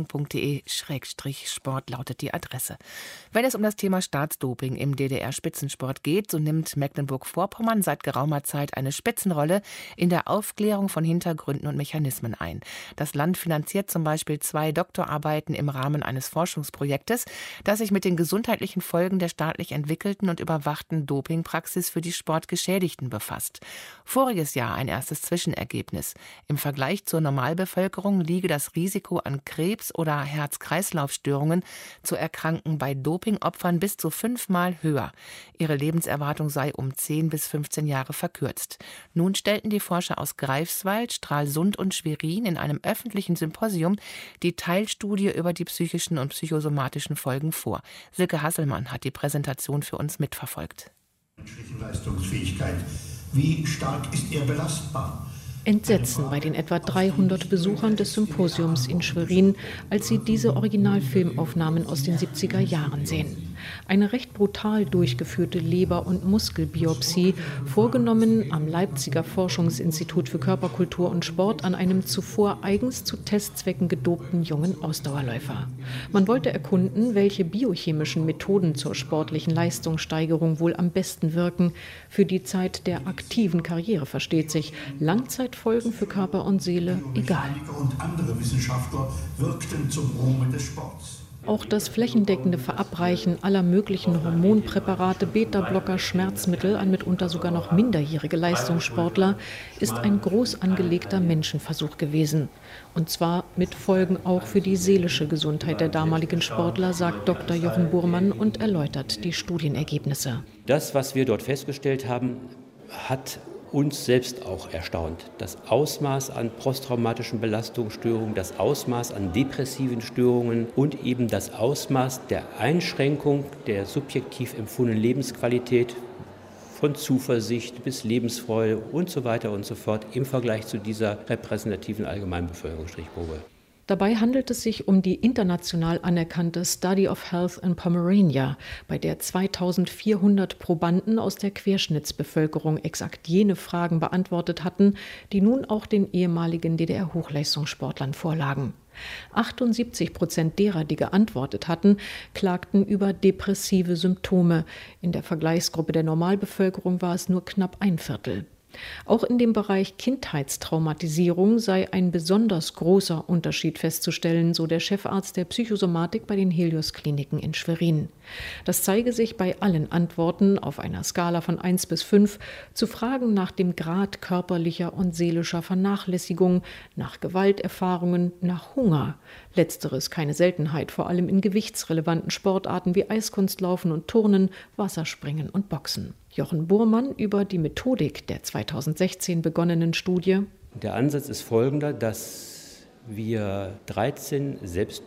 deutschlandfunk.de/sport lautet die Adresse. Wenn es um das Thema Staatsdoping im DDR-Spitzensport geht, so nimmt Mecklenburg-Vorpommern seit geraumer Zeit eine Spitzenrolle in der Aufklärung von Hintergründen und Mechanismen ein. Das Land finanziert zum Beispiel 2 Doktorarbeiten im Rahmen eines Forschungsprojektes, das sich mit den gesundheitlichen Folgen der staatlich entwickelten und überwachten Dopingpraxis für die Sportgeschädigten befasst. Voriges Jahr ein erstes Zwischenergebnis. Im Vergleich zur Normalbevölkerung liege das Risiko an Krebs oder Herz-Kreislauf-Störungen zu erkranken bei Dopingopfern bis zu 5-mal höher. Ihre Lebenserwartung sei um 10 bis 15 Jahre verkürzt. Nun stellten die Forscher aus Greifswald, Stralsund und Schwerin in einem öffentlichen Symposium die Teilstudie über die psychischen und psychosomatischen Folgen vor. Silke Hasselmann hat die Präsentation für uns mitverfolgt.
Menschliche Leistungsfähigkeit. Wie stark ist er belastbar?
Entsetzen bei den etwa 300 Besuchern des Symposiums in Schwerin, als sie diese Originalfilmaufnahmen aus den 70er Jahren sehen. Eine recht brutal durchgeführte Leber- und Muskelbiopsie, vorgenommen am Leipziger Forschungsinstitut für Körperkultur und Sport an einem zuvor eigens zu Testzwecken gedopten jungen Ausdauerläufer. Man wollte erkunden, welche biochemischen Methoden zur sportlichen Leistungssteigerung wohl am besten wirken. Für die Zeit der aktiven Karriere versteht sich. Langzeitfolgen für Körper und Seele egal.
Und andere Wissenschaftler wirkten zum Ruhme des Sports.
Auch das flächendeckende Verabreichen aller möglichen Hormonpräparate, Beta-Blocker, Schmerzmittel an mitunter sogar noch minderjährige Leistungssportler ist ein groß angelegter Menschenversuch gewesen. Und zwar mit Folgen auch für die seelische Gesundheit der damaligen Sportler, sagt Dr. Jochen Burmann und erläutert die Studienergebnisse.
Das, was wir dort festgestellt haben, hat uns selbst auch erstaunt. Das Ausmaß an posttraumatischen Belastungsstörungen, das Ausmaß an depressiven Störungen und eben das Ausmaß der Einschränkung der subjektiv empfundenen Lebensqualität von Zuversicht bis Lebensfreude und so weiter und so fort im Vergleich zu dieser repräsentativen Allgemeinbevölkerungsstrichprobe.
Dabei handelt es sich um die international anerkannte Study of Health in Pomerania, bei der 2400 Probanden aus der Querschnittsbevölkerung exakt jene Fragen beantwortet hatten, die nun auch den ehemaligen DDR-Hochleistungssportlern vorlagen. 78% derer, die geantwortet hatten, klagten über depressive Symptome. In der Vergleichsgruppe der Normalbevölkerung war es nur knapp ein Viertel. Auch in dem Bereich Kindheitstraumatisierung sei ein besonders großer Unterschied festzustellen, so der Chefarzt der Psychosomatik bei den Helios-Kliniken in Schwerin. Das zeige sich bei allen Antworten auf einer Skala von 1 bis 5 zu Fragen nach dem Grad körperlicher und seelischer Vernachlässigung, nach Gewalterfahrungen, nach Hunger. Letzteres keine Seltenheit, vor allem in gewichtsrelevanten Sportarten wie Eiskunstlaufen und Turnen, Wasserspringen und Boxen. Jochen Burmann über die Methodik der 2016 begonnenen Studie.
Der Ansatz ist folgender, dass wir 13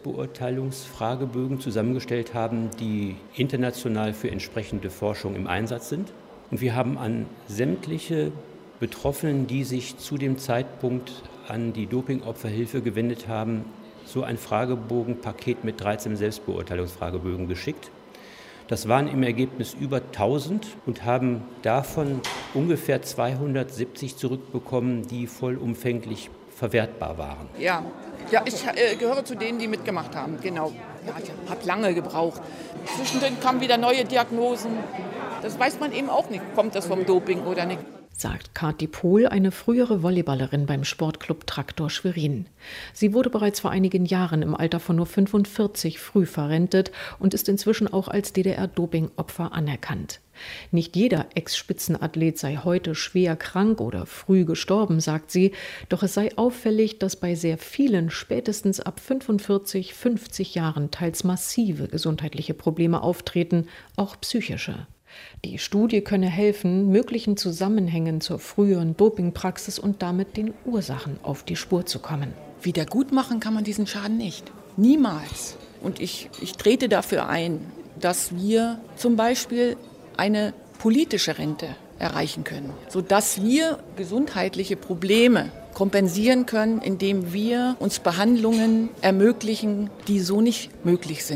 Selbstbeurteilungsfragebögen zusammengestellt haben, die international für entsprechende Forschung im Einsatz sind. Und wir haben an sämtliche Betroffenen, die sich zu dem Zeitpunkt an die Dopingopferhilfe gewendet haben, so ein Fragebogenpaket mit 13 Selbstbeurteilungsfragebögen geschickt. Das waren im Ergebnis über 1000 und haben davon ungefähr 270 zurückbekommen, die vollumfänglich verwertbar waren.
Ja, ich gehöre zu denen, die mitgemacht haben, genau. Ja, ich habe lange gebraucht. Zwischendrin kamen wieder neue Diagnosen. Das weiß man eben auch nicht, kommt das vom Doping oder nicht.
Sagt Kathi Pohl, eine frühere Volleyballerin beim Sportclub Traktor Schwerin. Sie wurde bereits vor einigen Jahren im Alter von nur 45 früh verrentet und ist inzwischen auch als DDR-Dopingopfer anerkannt. Nicht jeder Ex-Spitzenathlet sei heute schwer krank oder früh gestorben, sagt sie, doch es sei auffällig, dass bei sehr vielen spätestens ab 45, 50 Jahren teils massive gesundheitliche Probleme auftreten, auch psychische. Die Studie könne helfen, möglichen Zusammenhängen zur früheren Dopingpraxis und damit den Ursachen auf die Spur zu kommen.
Wiedergutmachen kann man diesen Schaden nicht. Niemals. Und ich trete dafür ein, dass wir zum Beispiel eine politische Rente erreichen können, sodass wir gesundheitliche Probleme kompensieren können, indem wir uns Behandlungen ermöglichen, die so nicht möglich sind.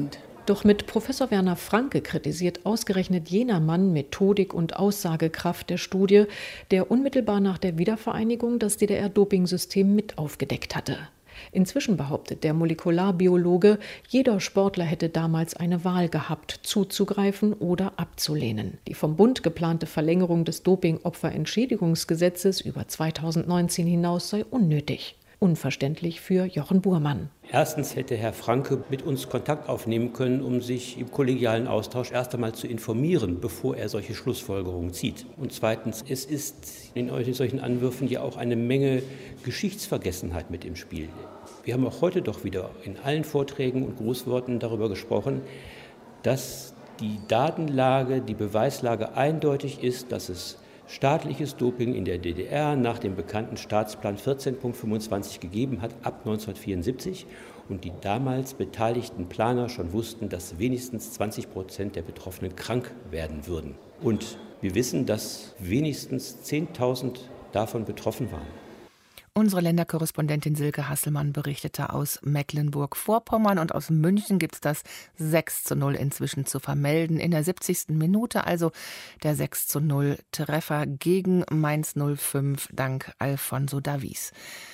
Doch mit Professor Werner Franke kritisiert ausgerechnet jener Mann Methodik und Aussagekraft der Studie, der unmittelbar nach der Wiedervereinigung das DDR-Dopingsystem mit aufgedeckt hatte. Inzwischen behauptet der Molekularbiologe, jeder Sportler hätte damals eine Wahl gehabt, zuzugreifen oder abzulehnen. Die vom Bund geplante Verlängerung des Doping-Opferentschädigungsgesetzes über 2019 hinaus sei unnötig. Unverständlich für Jochen Buhrmann.
Erstens hätte Herr Franke mit uns Kontakt aufnehmen können, um sich im kollegialen Austausch erst einmal zu informieren, bevor er solche Schlussfolgerungen zieht. Und zweitens, es ist in solchen Anwürfen ja auch eine Menge Geschichtsvergessenheit mit im Spiel. Wir haben auch heute doch wieder in allen Vorträgen und Grußworten darüber gesprochen, dass die Datenlage, die Beweislage eindeutig ist, dass es staatliches Doping in der DDR nach dem bekannten Staatsplan 14.25 gegeben hat, ab 1974. Und die damals beteiligten Planer schon wussten, dass wenigstens 20% der Betroffenen krank werden würden. Und wir wissen, dass wenigstens 10.000 davon betroffen waren.
Unsere Länderkorrespondentin Silke Hasselmann berichtete aus Mecklenburg-Vorpommern, und aus München gibt es das 6:0 inzwischen zu vermelden. In der 70. Minute also der 6:0 Treffer gegen Mainz 05 dank Alfonso Davies.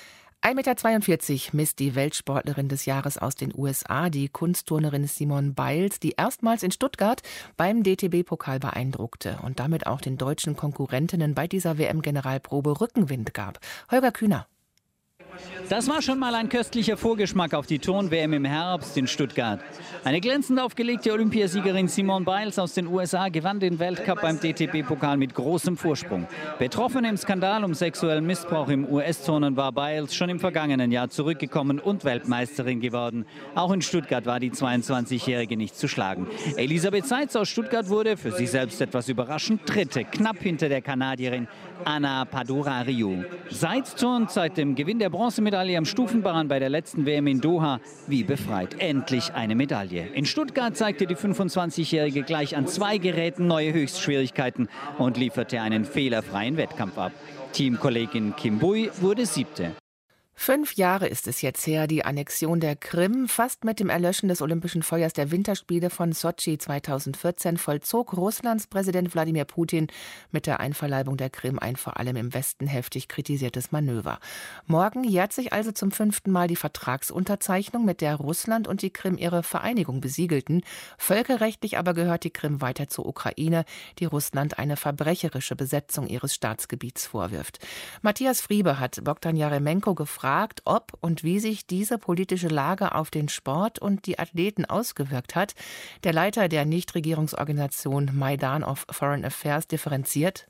1,42 Meter misst die Weltsportlerin des Jahres aus den USA, die Kunstturnerin Simone Biles, die erstmals in Stuttgart beim DTB-Pokal beeindruckte und damit auch den deutschen Konkurrentinnen bei dieser WM-Generalprobe Rückenwind gab. Holger Kühner.
Das war schon mal ein köstlicher Vorgeschmack auf die Turn-WM im Herbst in Stuttgart. Eine glänzend aufgelegte Olympiasiegerin Simone Biles aus den USA gewann den Weltcup beim DTB-Pokal mit großem Vorsprung. Betroffen im Skandal um sexuellen Missbrauch im US-Turnen war Biles schon im vergangenen Jahr zurückgekommen und Weltmeisterin geworden. Auch in Stuttgart war die 22-Jährige nicht zu schlagen. Elisabeth Seitz aus Stuttgart wurde, für sich selbst etwas überraschend, Dritte, knapp hinter der Kanadierin Anna Padura-Riou. Seitz turnt seit dem Gewinn der Bronzemedaille am Stufenbahn bei der letzten WM in Doha wie befreit. Endlich eine Medaille. In Stuttgart zeigte die 25-Jährige gleich an 2 Geräten neue Höchstschwierigkeiten und lieferte einen fehlerfreien Wettkampf ab. Teamkollegin Kim Bui wurde 7.
5 Jahre ist es jetzt her, die Annexion der Krim. Fast mit dem Erlöschen des Olympischen Feuers der Winterspiele von Sotschi 2014 vollzog Russlands Präsident Wladimir Putin mit der Einverleibung der Krim ein vor allem im Westen heftig kritisiertes Manöver. Morgen jährt sich also zum 5. Mal die Vertragsunterzeichnung, mit der Russland und die Krim ihre Vereinigung besiegelten. Völkerrechtlich aber gehört die Krim weiter zur Ukraine, die Russland eine verbrecherische Besetzung ihres Staatsgebiets vorwirft. Matthias Friebe hat Bogdan Jaremenko gefragt, ob und wie sich diese politische Lage auf den Sport und die Athleten ausgewirkt hat. Der Leiter der Nichtregierungsorganisation Maidan of Foreign Affairs differenziert: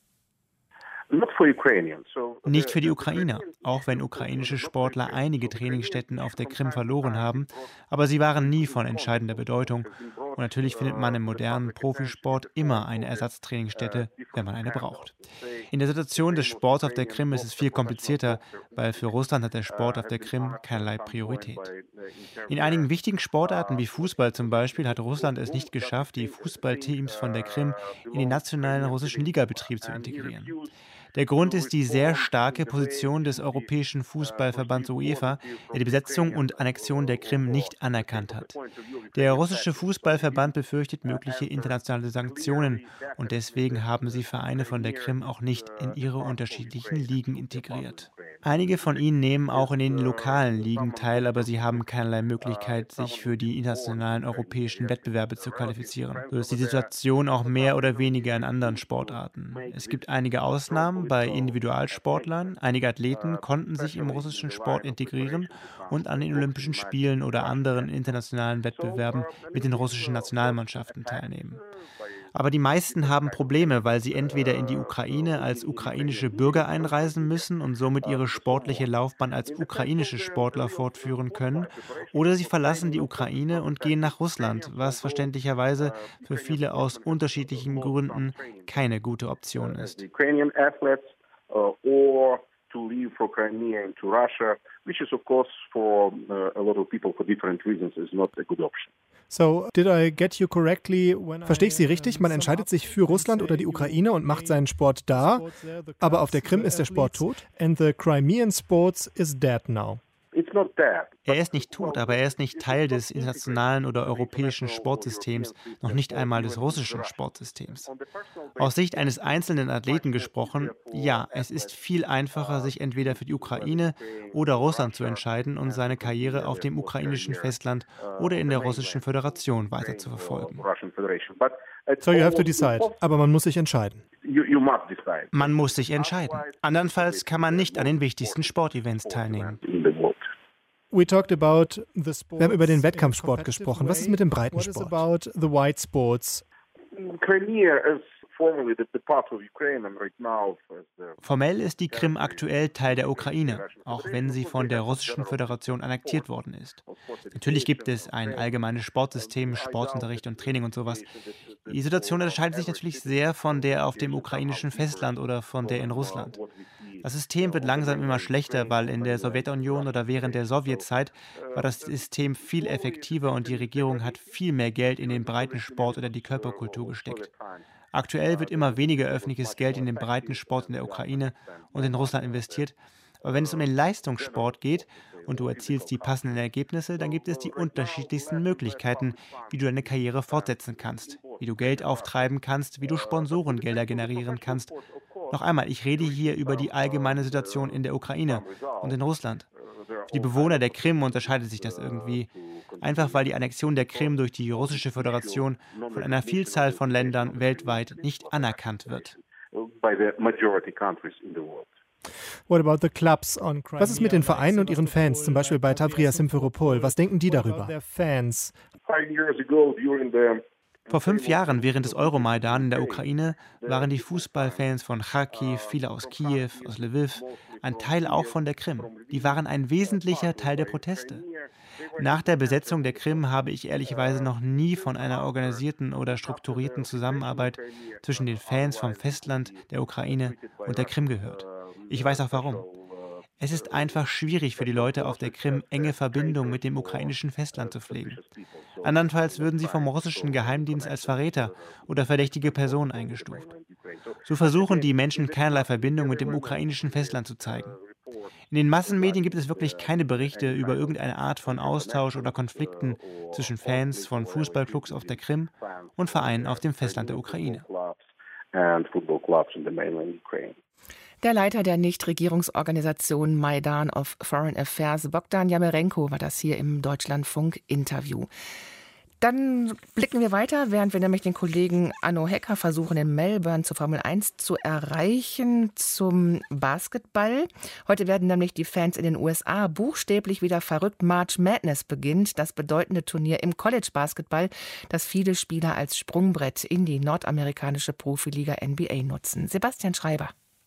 Nicht für die Ukrainer, auch wenn ukrainische Sportler einige Trainingsstätten auf der Krim verloren haben, aber sie waren nie von entscheidender Bedeutung. Und natürlich findet man im modernen Profisport immer eine Ersatztrainingsstätte, wenn man eine braucht. In der Situation des Sports auf der Krim ist es viel komplizierter, weil für Russland hat der Sport auf der Krim keinerlei Priorität. In einigen wichtigen Sportarten wie Fußball zum Beispiel hat Russland es nicht geschafft, die Fußballteams von der Krim in den nationalen russischen Ligabetrieb zu integrieren. Der Grund ist die sehr starke Position des Europäischen Fußballverbands UEFA, der die Besetzung und Annexion der Krim nicht anerkannt hat. Der russische Fußballverband befürchtet mögliche internationale Sanktionen und deswegen haben sie Vereine von der Krim auch nicht in ihre unterschiedlichen Ligen integriert. Einige von ihnen nehmen auch in den lokalen Ligen teil, aber sie haben keinerlei Möglichkeit, sich für die internationalen europäischen Wettbewerbe zu qualifizieren. So ist die Situation auch mehr oder weniger in anderen Sportarten. Es gibt einige Ausnahmen bei Individualsportlern. Einige Athleten konnten sich im russischen Sport integrieren und an den Olympischen Spielen oder anderen internationalen Wettbewerben mit den russischen Nationalmannschaften teilnehmen. Aber die meisten haben Probleme, weil sie entweder in die Ukraine als ukrainische Bürger einreisen müssen und somit ihre sportliche Laufbahn als ukrainische Sportler fortführen können, oder sie verlassen die Ukraine und gehen nach Russland, was verständlicherweise für viele aus unterschiedlichen Gründen keine gute Option ist.
To leave for Crimea into Russia, which is of course for a lot of people for different reasons is not a good option.
So, did I get you correctly? Verstehe ich Sie richtig? Man entscheidet sich für Russland oder die Ukraine und macht seinen Sport da, aber auf der Krim ist der Sport tot. And the Crimean sports is dead now.
It's
Er ist nicht tot, aber er ist nicht Teil des internationalen oder europäischen Sportsystems, noch nicht einmal des russischen Sportsystems. Aus Sicht eines einzelnen Athleten gesprochen, ja, es ist viel einfacher, sich entweder für die Ukraine oder Russland zu entscheiden und seine Karriere auf dem ukrainischen Festland oder in der Russischen Föderation weiter zu verfolgen.
So you have to decide. Aber man muss sich entscheiden.
Man muss sich entscheiden. Andernfalls kann man nicht an den wichtigsten Sportevents teilnehmen.
Wir haben über den Wettkampfsport gesprochen. Was ist mit dem Breitensport? What is about the white sports?
Formell ist die Krim aktuell Teil der Ukraine, auch wenn sie von der Russischen Föderation annektiert worden ist. Natürlich gibt es ein allgemeines Sportsystem, Sportunterricht und Training und sowas. Die Situation unterscheidet sich natürlich sehr von der auf dem ukrainischen Festland oder von der in Russland. Das System wird langsam immer schlechter, weil in der Sowjetunion oder während der Sowjetzeit war das System viel effektiver und die Regierung hat viel mehr Geld in den Breitensport oder die Körperkultur gesteckt. Aktuell wird immer weniger öffentliches Geld in den Breitensport in der Ukraine und in Russland investiert. Aber wenn es um den Leistungssport geht und du erzielst die passenden Ergebnisse, dann gibt es die unterschiedlichsten Möglichkeiten, wie du deine Karriere fortsetzen kannst, wie du Geld auftreiben kannst, wie du Sponsorengelder generieren kannst. Noch einmal, ich rede hier über die allgemeine Situation in der Ukraine und in Russland. Für die Bewohner der Krim unterscheidet sich das irgendwie. Einfach weil die Annexion der Krim durch die Russische Föderation von einer Vielzahl von Ländern weltweit nicht anerkannt wird.
Was ist mit den Vereinen und ihren Fans, zum Beispiel bei Tavria Simferopol? Was denken die darüber?
Vor 5 Jahren, während des Euromaidan in der Ukraine, waren die Fußballfans von Kharkiv, viele aus Kiew, aus Lviv, ein Teil auch von der Krim. Die waren ein wesentlicher Teil der Proteste. Nach der Besetzung der Krim habe ich ehrlicherweise noch nie von einer organisierten oder strukturierten Zusammenarbeit zwischen den Fans vom Festland, der Ukraine und der Krim gehört. Ich weiß auch warum. Es ist einfach schwierig für die Leute auf der Krim, enge Verbindungen mit dem ukrainischen Festland zu pflegen. Andernfalls würden sie vom russischen Geheimdienst als Verräter oder verdächtige Personen eingestuft. So versuchen die Menschen keinerlei Verbindung mit dem ukrainischen Festland zu zeigen. In den Massenmedien gibt es wirklich keine Berichte über irgendeine Art von Austausch oder Konflikten zwischen Fans von Fußballclubs auf der Krim und Vereinen auf dem Festland der Ukraine.
Der Leiter der Nichtregierungsorganisation Maidan of Foreign Affairs, Bogdan Jamerenko, war das hier im Deutschlandfunk-Interview. Dann blicken wir weiter, während wir nämlich den Kollegen Anno Hecker versuchen, in Melbourne zur Formel 1 zu erreichen, zum Basketball. Heute werden nämlich die Fans in den USA buchstäblich wieder verrückt. March Madness beginnt, das bedeutende Turnier im College-Basketball, das viele Spieler als Sprungbrett in die nordamerikanische Profiliga NBA nutzen. Sebastian Schreiber.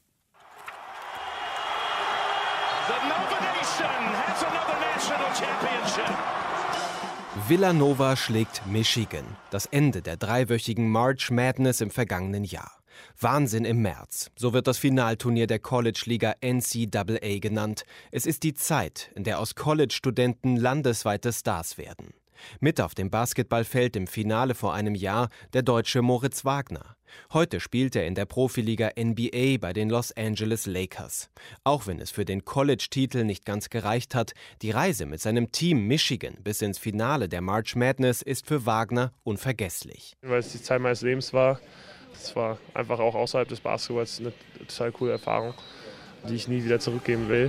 Villanova schlägt Michigan. Das Ende der 3-wöchigen March Madness im vergangenen Jahr. Wahnsinn im März. So wird das Finalturnier der College-Liga NCAA genannt. Es ist die Zeit, in der aus College-Studenten landesweite Stars werden. Mit auf dem Basketballfeld im Finale vor einem Jahr der Deutsche Moritz Wagner. Heute spielt er in der Profiliga NBA bei den Los Angeles Lakers. Auch wenn es für den College-Titel nicht ganz gereicht hat, die Reise mit seinem Team Michigan bis ins Finale der March Madness ist für Wagner unvergesslich.
Weil es die Zeit meines Lebens war. Es war einfach auch außerhalb des Basketballs eine total coole Erfahrung, die ich nie wieder zurückgeben will.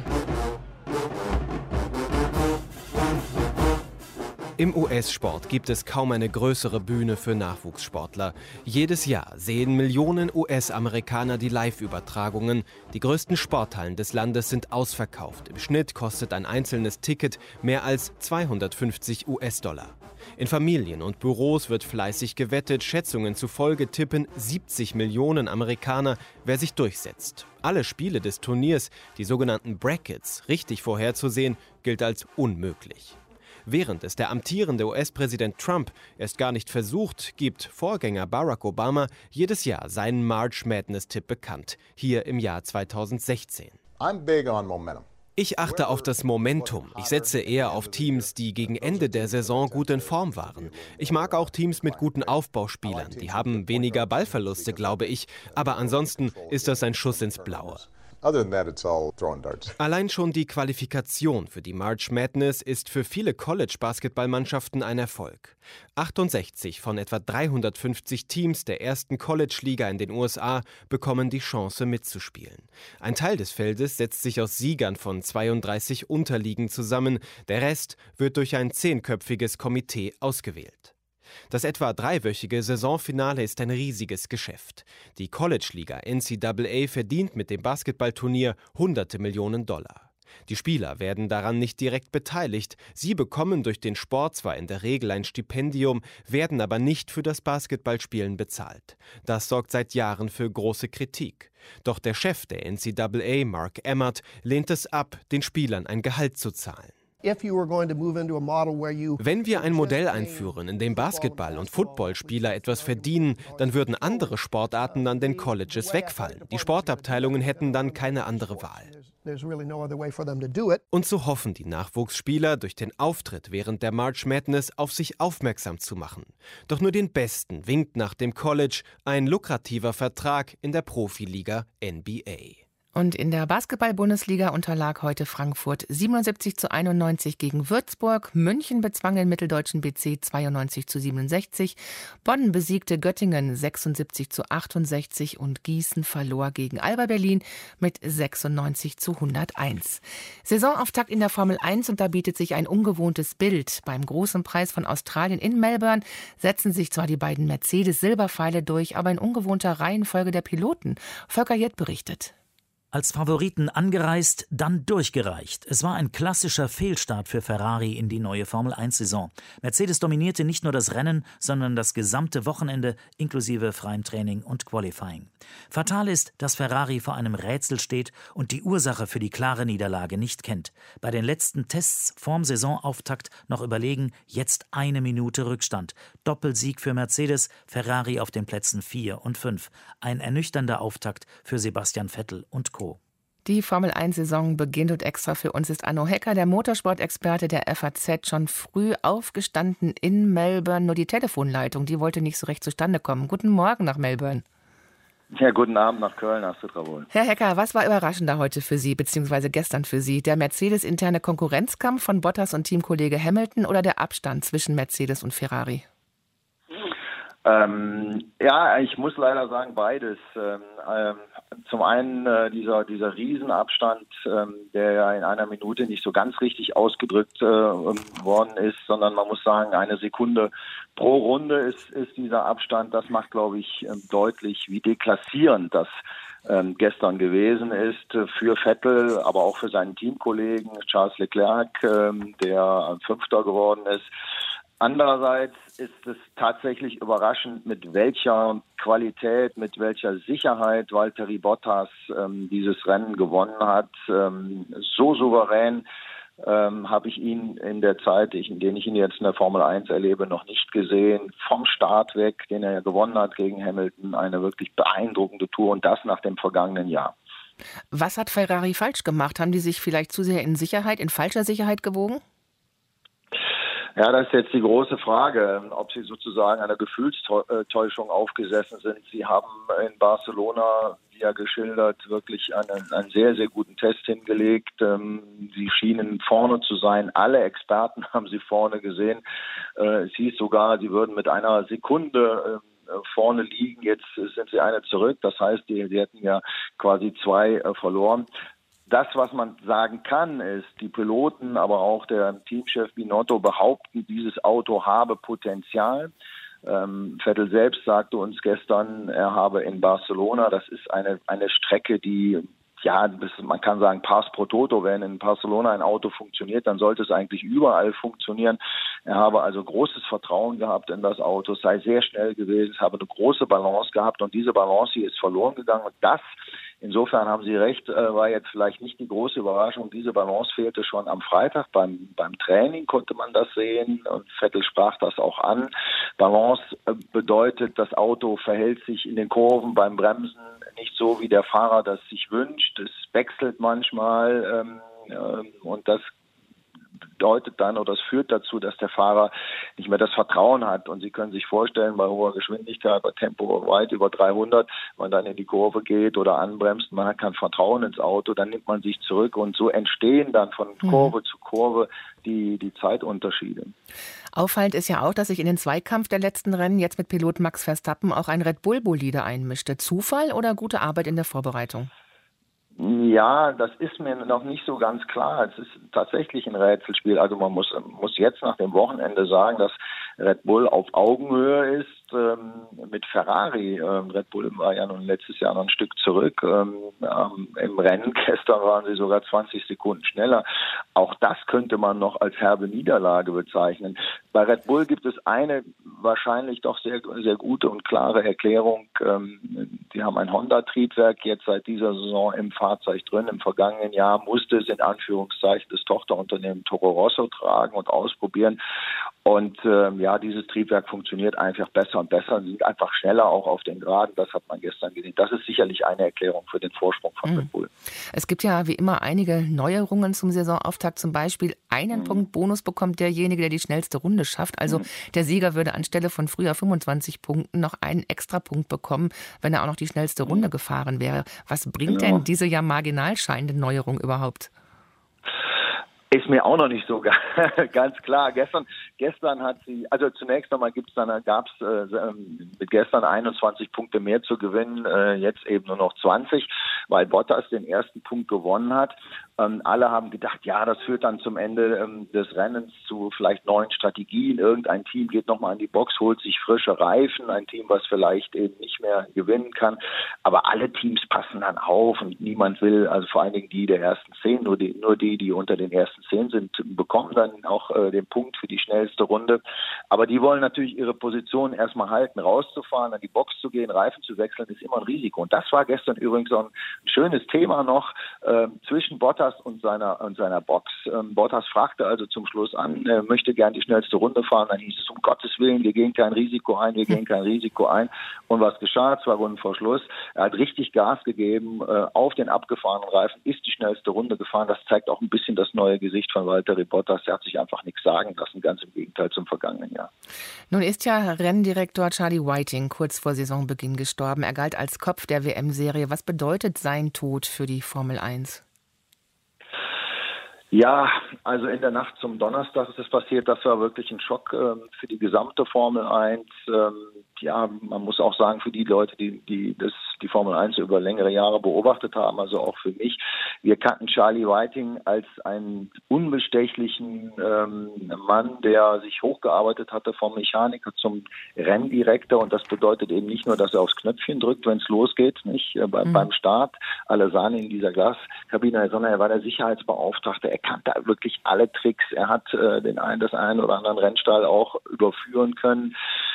Im US-Sport gibt es kaum eine größere Bühne für Nachwuchssportler. Jedes Jahr sehen Millionen US-Amerikaner die Live-Übertragungen. Die größten Sporthallen des Landes sind ausverkauft. Im Schnitt kostet ein einzelnes Ticket mehr als 250 US-Dollar. In Familien und Büros wird fleißig gewettet. Schätzungen zufolge tippen 70 Millionen Amerikaner, wer sich durchsetzt. Alle Spiele des Turniers, die sogenannten Brackets, richtig vorherzusehen, gilt als unmöglich. Während es der amtierende US-Präsident Trump erst gar nicht versucht, gibt Vorgänger Barack Obama jedes Jahr seinen March Madness-Tipp bekannt, hier im Jahr 2016. Ich achte auf das Momentum. Ich setze eher auf Teams, die gegen Ende der Saison gut in Form waren. Ich mag auch Teams mit guten Aufbauspielern. Die haben weniger Ballverluste, glaube ich. Aber ansonsten ist das ein Schuss ins Blaue. Allein schon die Qualifikation für die March Madness ist für viele College-Basketballmannschaften ein Erfolg. 68 von etwa 350 Teams der ersten College-Liga in den USA bekommen die Chance mitzuspielen. Ein Teil des Feldes setzt sich aus Siegern von 32 Unterligen zusammen, der Rest wird durch ein 10-köpfiges Komitee ausgewählt. Das etwa 3-wöchige Saisonfinale ist ein riesiges Geschäft. Die College-Liga NCAA verdient mit dem Basketballturnier hunderte Millionen Dollar. Die Spieler werden daran nicht direkt beteiligt. Sie bekommen durch den Sport zwar in der Regel ein Stipendium, werden aber nicht für das Basketballspielen bezahlt. Das sorgt seit Jahren für große Kritik. Doch der Chef der NCAA, Mark Emmert, lehnt es ab, den Spielern ein Gehalt zu zahlen. Wenn wir ein Modell einführen, in dem Basketball- und Footballspieler etwas verdienen, dann würden andere Sportarten an den Colleges wegfallen. Die Sportabteilungen hätten dann keine andere Wahl. Und so hoffen die Nachwuchsspieler, durch den Auftritt während der March Madness auf sich aufmerksam zu machen. Doch nur den Besten winkt nach dem College ein lukrativer Vertrag in der Profiliga NBA.
Und in der Basketball-Bundesliga unterlag heute Frankfurt 77:91 gegen Würzburg. München bezwang den mitteldeutschen BC 92:67. Bonn besiegte Göttingen 76:68 und Gießen verlor gegen Alba Berlin mit 96:101. Saisonauftakt in der Formel 1 und da bietet sich ein ungewohntes Bild. Beim großen Preis von Australien in Melbourne setzen sich zwar die beiden Mercedes-Silberpfeile durch, aber in ungewohnter Reihenfolge der Piloten. Volker Jett berichtet.
Als Favoriten angereist, dann durchgereicht. Es war ein klassischer Fehlstart für Ferrari in die neue Formel-1-Saison. Mercedes dominierte nicht nur das Rennen, sondern das gesamte Wochenende inklusive freiem Training und Qualifying. Fatal ist, dass Ferrari vor einem Rätsel steht und die Ursache für die klare Niederlage nicht kennt. Bei den letzten Tests vorm Saisonauftakt noch überlegen, jetzt 1 Minute Rückstand. Doppelsieg für Mercedes, Ferrari auf den Plätzen 4 und 5. Ein ernüchternder Auftakt für Sebastian Vettel und Co.
Die Formel-1-Saison beginnt und extra für uns ist Arno Hecker, der Motorsportexperte der FAZ, schon früh aufgestanden in Melbourne. Nur die Telefonleitung, die wollte nicht so recht zustande kommen. Guten Morgen nach Melbourne.
Ja, guten Abend nach Köln, nach Südtirol.
Herr Hecker, was war überraschender heute für Sie, beziehungsweise gestern für Sie? Der Mercedes-interne Konkurrenzkampf von Bottas und Teamkollege Hamilton oder der Abstand zwischen Mercedes und Ferrari?
Ja, ich muss leider sagen, beides. Zum einen dieser Riesenabstand, der ja in einer Minute nicht so ganz richtig ausgedrückt worden ist, sondern man muss sagen, 1 Sekunde pro Runde ist dieser Abstand. Das macht, glaube ich, deutlich, wie deklassierend das gestern gewesen ist für Vettel, aber auch für seinen Teamkollegen Charles Leclerc, der Fünfter geworden ist. Andererseits ist es tatsächlich überraschend, mit welcher Qualität, mit welcher Sicherheit Valtteri Bottas dieses Rennen gewonnen hat. So souverän habe ich ihn in der Zeit, in der ich ihn jetzt in der Formel 1 erlebe, noch nicht gesehen. Vom Start weg, den er ja gewonnen hat gegen Hamilton, eine wirklich beeindruckende Tour und das nach dem vergangenen Jahr.
Was hat Ferrari falsch gemacht? Haben die sich vielleicht zu sehr in falscher Sicherheit gewogen?
Ja, das ist jetzt die große Frage, ob sie sozusagen einer Gefühlstäuschung aufgesessen sind. Sie haben in Barcelona, wie ja geschildert, wirklich einen sehr, sehr guten Test hingelegt. Sie schienen vorne zu sein. Alle Experten haben sie vorne gesehen. Es hieß sogar, sie würden mit einer Sekunde vorne liegen. Jetzt sind sie eine zurück. Das heißt, sie hätten ja quasi 2 verloren. Das, was man sagen kann, ist, die Piloten, aber auch der Teamchef Binotto behaupten, dieses Auto habe Potenzial. Vettel selbst sagte uns gestern, er habe in Barcelona, das ist eine Strecke, die, ja, man kann sagen, Pass pro Toto. Wenn in Barcelona ein Auto funktioniert, dann sollte es eigentlich überall funktionieren. Er habe also großes Vertrauen gehabt in das Auto, es sei sehr schnell gewesen, es habe eine große Balance gehabt und diese Balance hier ist verloren gegangen und das, insofern haben Sie recht, war jetzt vielleicht nicht die große Überraschung. Diese Balance fehlte schon am Freitag. Beim Training konnte man das sehen und Vettel sprach das auch an. Balance bedeutet, das Auto verhält sich in den Kurven beim Bremsen nicht so, wie der Fahrer das sich wünscht. Es wechselt manchmal und das bedeutet dann oder das führt dazu, dass der Fahrer nicht mehr das Vertrauen hat. Und Sie können sich vorstellen, bei hoher Geschwindigkeit, bei Tempo weit über 300, wenn man dann in die Kurve geht oder anbremst, man hat kein Vertrauen ins Auto, dann nimmt man sich zurück und so entstehen dann von Kurve zu Kurve die Zeitunterschiede.
Auffallend ist ja auch, dass sich in den Zweikampf der letzten Rennen jetzt mit Pilot Max Verstappen auch ein Red Bull-Bolide einmischte. Zufall oder gute Arbeit in der Vorbereitung?
Ja, das ist mir noch nicht so ganz klar. Es ist tatsächlich ein Rätselspiel. Also man muss jetzt nach dem Wochenende sagen, dass Red Bull auf Augenhöhe ist mit Ferrari. Red Bull war ja nun letztes Jahr noch ein Stück zurück. Im Rennen gestern waren sie sogar 20 Sekunden schneller. Auch das könnte man noch als herbe Niederlage bezeichnen. Bei Red Bull gibt es eine wahrscheinlich doch sehr, sehr gute und klare Erklärung. Die haben ein Honda-Triebwerk jetzt seit dieser Saison im Fahrzeug drin. Im vergangenen Jahr musste es in Anführungszeichen das Tochterunternehmen Toro Rosso tragen und ausprobieren. Und dieses Triebwerk funktioniert einfach besser und besser. Sie sind einfach schneller auch auf den Geraden. Das hat man gestern gesehen. Das ist sicherlich eine Erklärung für den Vorsprung von Red Bull.
Es gibt ja wie immer einige Neuerungen zum Saisonauftakt. Zum Beispiel einen Punkt Bonus bekommt derjenige, der die schnellste Runde schafft. Also der Sieger würde anstelle von früher 25 Punkten noch einen extra Punkt bekommen, wenn er auch noch die schnellste Runde gefahren wäre. Was bringt denn diese ja marginal scheinende Neuerung überhaupt?
Ist mir auch noch nicht so ganz klar. Gestern hat sie, also zunächst einmal gab es mit gestern 21 Punkte mehr zu gewinnen, jetzt eben nur noch 20, weil Bottas den ersten Punkt gewonnen hat. Alle haben gedacht, ja, das führt dann zum Ende des Rennens zu vielleicht neuen Strategien. Irgendein Team geht nochmal in die Box, holt sich frische Reifen, ein Team, was vielleicht eben nicht mehr gewinnen kann. Aber alle Teams passen dann auf und niemand will, also vor allen Dingen die der ersten 10, nur die unter den ersten 10 sind, bekommen dann auch den Punkt für die schnellste Runde. Aber die wollen natürlich ihre Position erstmal halten, rauszufahren, an die Box zu gehen, Reifen zu wechseln, ist immer ein Risiko. Und das war gestern übrigens so ein schönes Thema noch zwischen Bottas und seiner Box. Bottas fragte also zum Schluss an, er möchte gern die schnellste Runde fahren. Dann hieß es, um Gottes Willen, wir gehen kein Risiko ein. Und was geschah? 2 Runden vor Schluss. Er hat richtig Gas gegeben, auf den abgefahrenen Reifen, ist die schnellste Runde gefahren. Das zeigt auch ein bisschen das neue Gesicht von Valtteri Bottas. Er hat sich einfach nichts sagen lassen, ganz im Gegenteil zum vergangenen Jahr.
Nun ist ja Renndirektor Charlie Whiting kurz vor Saisonbeginn gestorben. Er galt als Kopf der WM-Serie. Was bedeutet sein Tod für die Formel 1?
Ja, also in der Nacht zum Donnerstag ist es passiert. Das war wirklich ein Schock für die gesamte Formel 1. Man muss auch sagen, für die Leute, die die Formel 1 über längere Jahre beobachtet haben, also auch für mich. Wir kannten Charlie Whiting als einen unbestechlichen Mann, der sich hochgearbeitet hatte vom Mechaniker zum Renndirektor. Und das bedeutet eben nicht nur, dass er aufs Knöpfchen drückt, wenn es losgeht, nicht beim Start, alle sahen in dieser Glaskabine, sondern er war der Sicherheitsbeauftragte. Er kannte wirklich alle Tricks. Er hat das einen oder anderen Rennstall auch überführen können.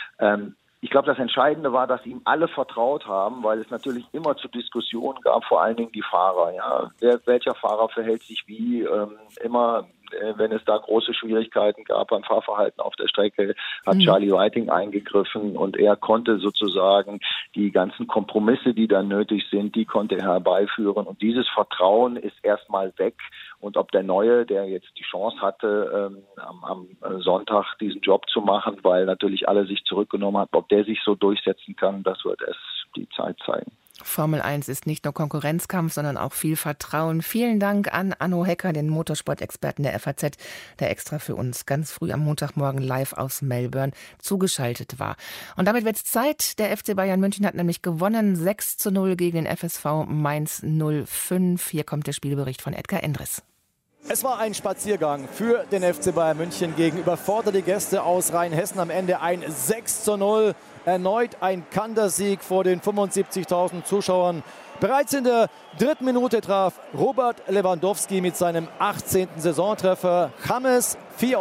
Ich glaube, das Entscheidende war, dass ihm alle vertraut haben, weil es natürlich immer zur Diskussion gab, vor allen Dingen die Fahrer. Ja, welcher Fahrer verhält sich wie? Immer, wenn es da große Schwierigkeiten gab beim Fahrverhalten auf der Strecke, hat Charlie Whiting eingegriffen und er konnte sozusagen die ganzen Kompromisse, die dann nötig sind, die konnte er herbeiführen. Und dieses Vertrauen ist erstmal weg. Und ob der Neue, der jetzt die Chance hatte, am Sonntag diesen Job zu machen, weil natürlich alle sich zurückgenommen haben, ob der sich so durchsetzen kann, das wird erst die Zeit zeigen.
Formel 1 ist nicht nur Konkurrenzkampf, sondern auch viel Vertrauen. Vielen Dank an Anno Hecker, den Motorsport-Experten der FAZ, der extra für uns ganz früh am Montagmorgen live aus Melbourne zugeschaltet war. Und damit wird es Zeit. Der FC Bayern München hat nämlich gewonnen. 6:0 gegen den FSV Mainz 05. Hier kommt der Spielbericht von Edgar Endres.
Es war ein Spaziergang für den FC Bayern München gegen überforderte Gäste aus Rheinhessen. Am Ende ein 6:0. Erneut ein Kantersieg vor den 75.000 Zuschauern. Bereits in der 3. Minute traf Robert Lewandowski mit seinem 18. Saisontreffer. James,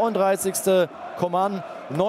34. Coman,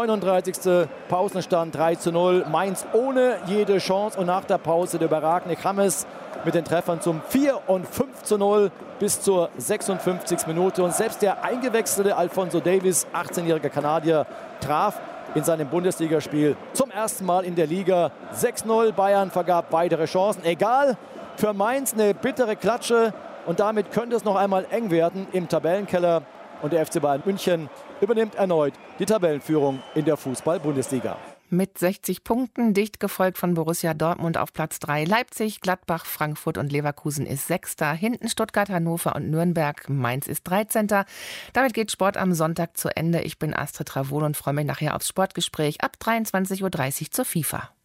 39. Pausenstand 3:0. Mainz ohne jede Chance und nach der Pause der überragende James mit den Treffern zum 4 und 5:0 bis zur 56. Minute. Und selbst der eingewechselte Alphonso Davies, 18-jähriger Kanadier, traf in seinem Bundesligaspiel zum ersten Mal in der Liga. 6:0, Bayern vergab weitere Chancen. Egal, für Mainz eine bittere Klatsche und damit könnte es noch einmal eng werden im Tabellenkeller. und der FC Bayern München übernimmt erneut die Tabellenführung in der Fußball-Bundesliga.
Mit 60 Punkten, dicht gefolgt von Borussia Dortmund auf Platz 3. Leipzig, Gladbach, Frankfurt und Leverkusen ist 6. Hinten Stuttgart, Hannover und Nürnberg. Mainz ist 13. Damit geht Sport am Sonntag zu Ende. Ich bin Astrid Travol und freue mich nachher aufs Sportgespräch ab 23:30 Uhr zur FIFA.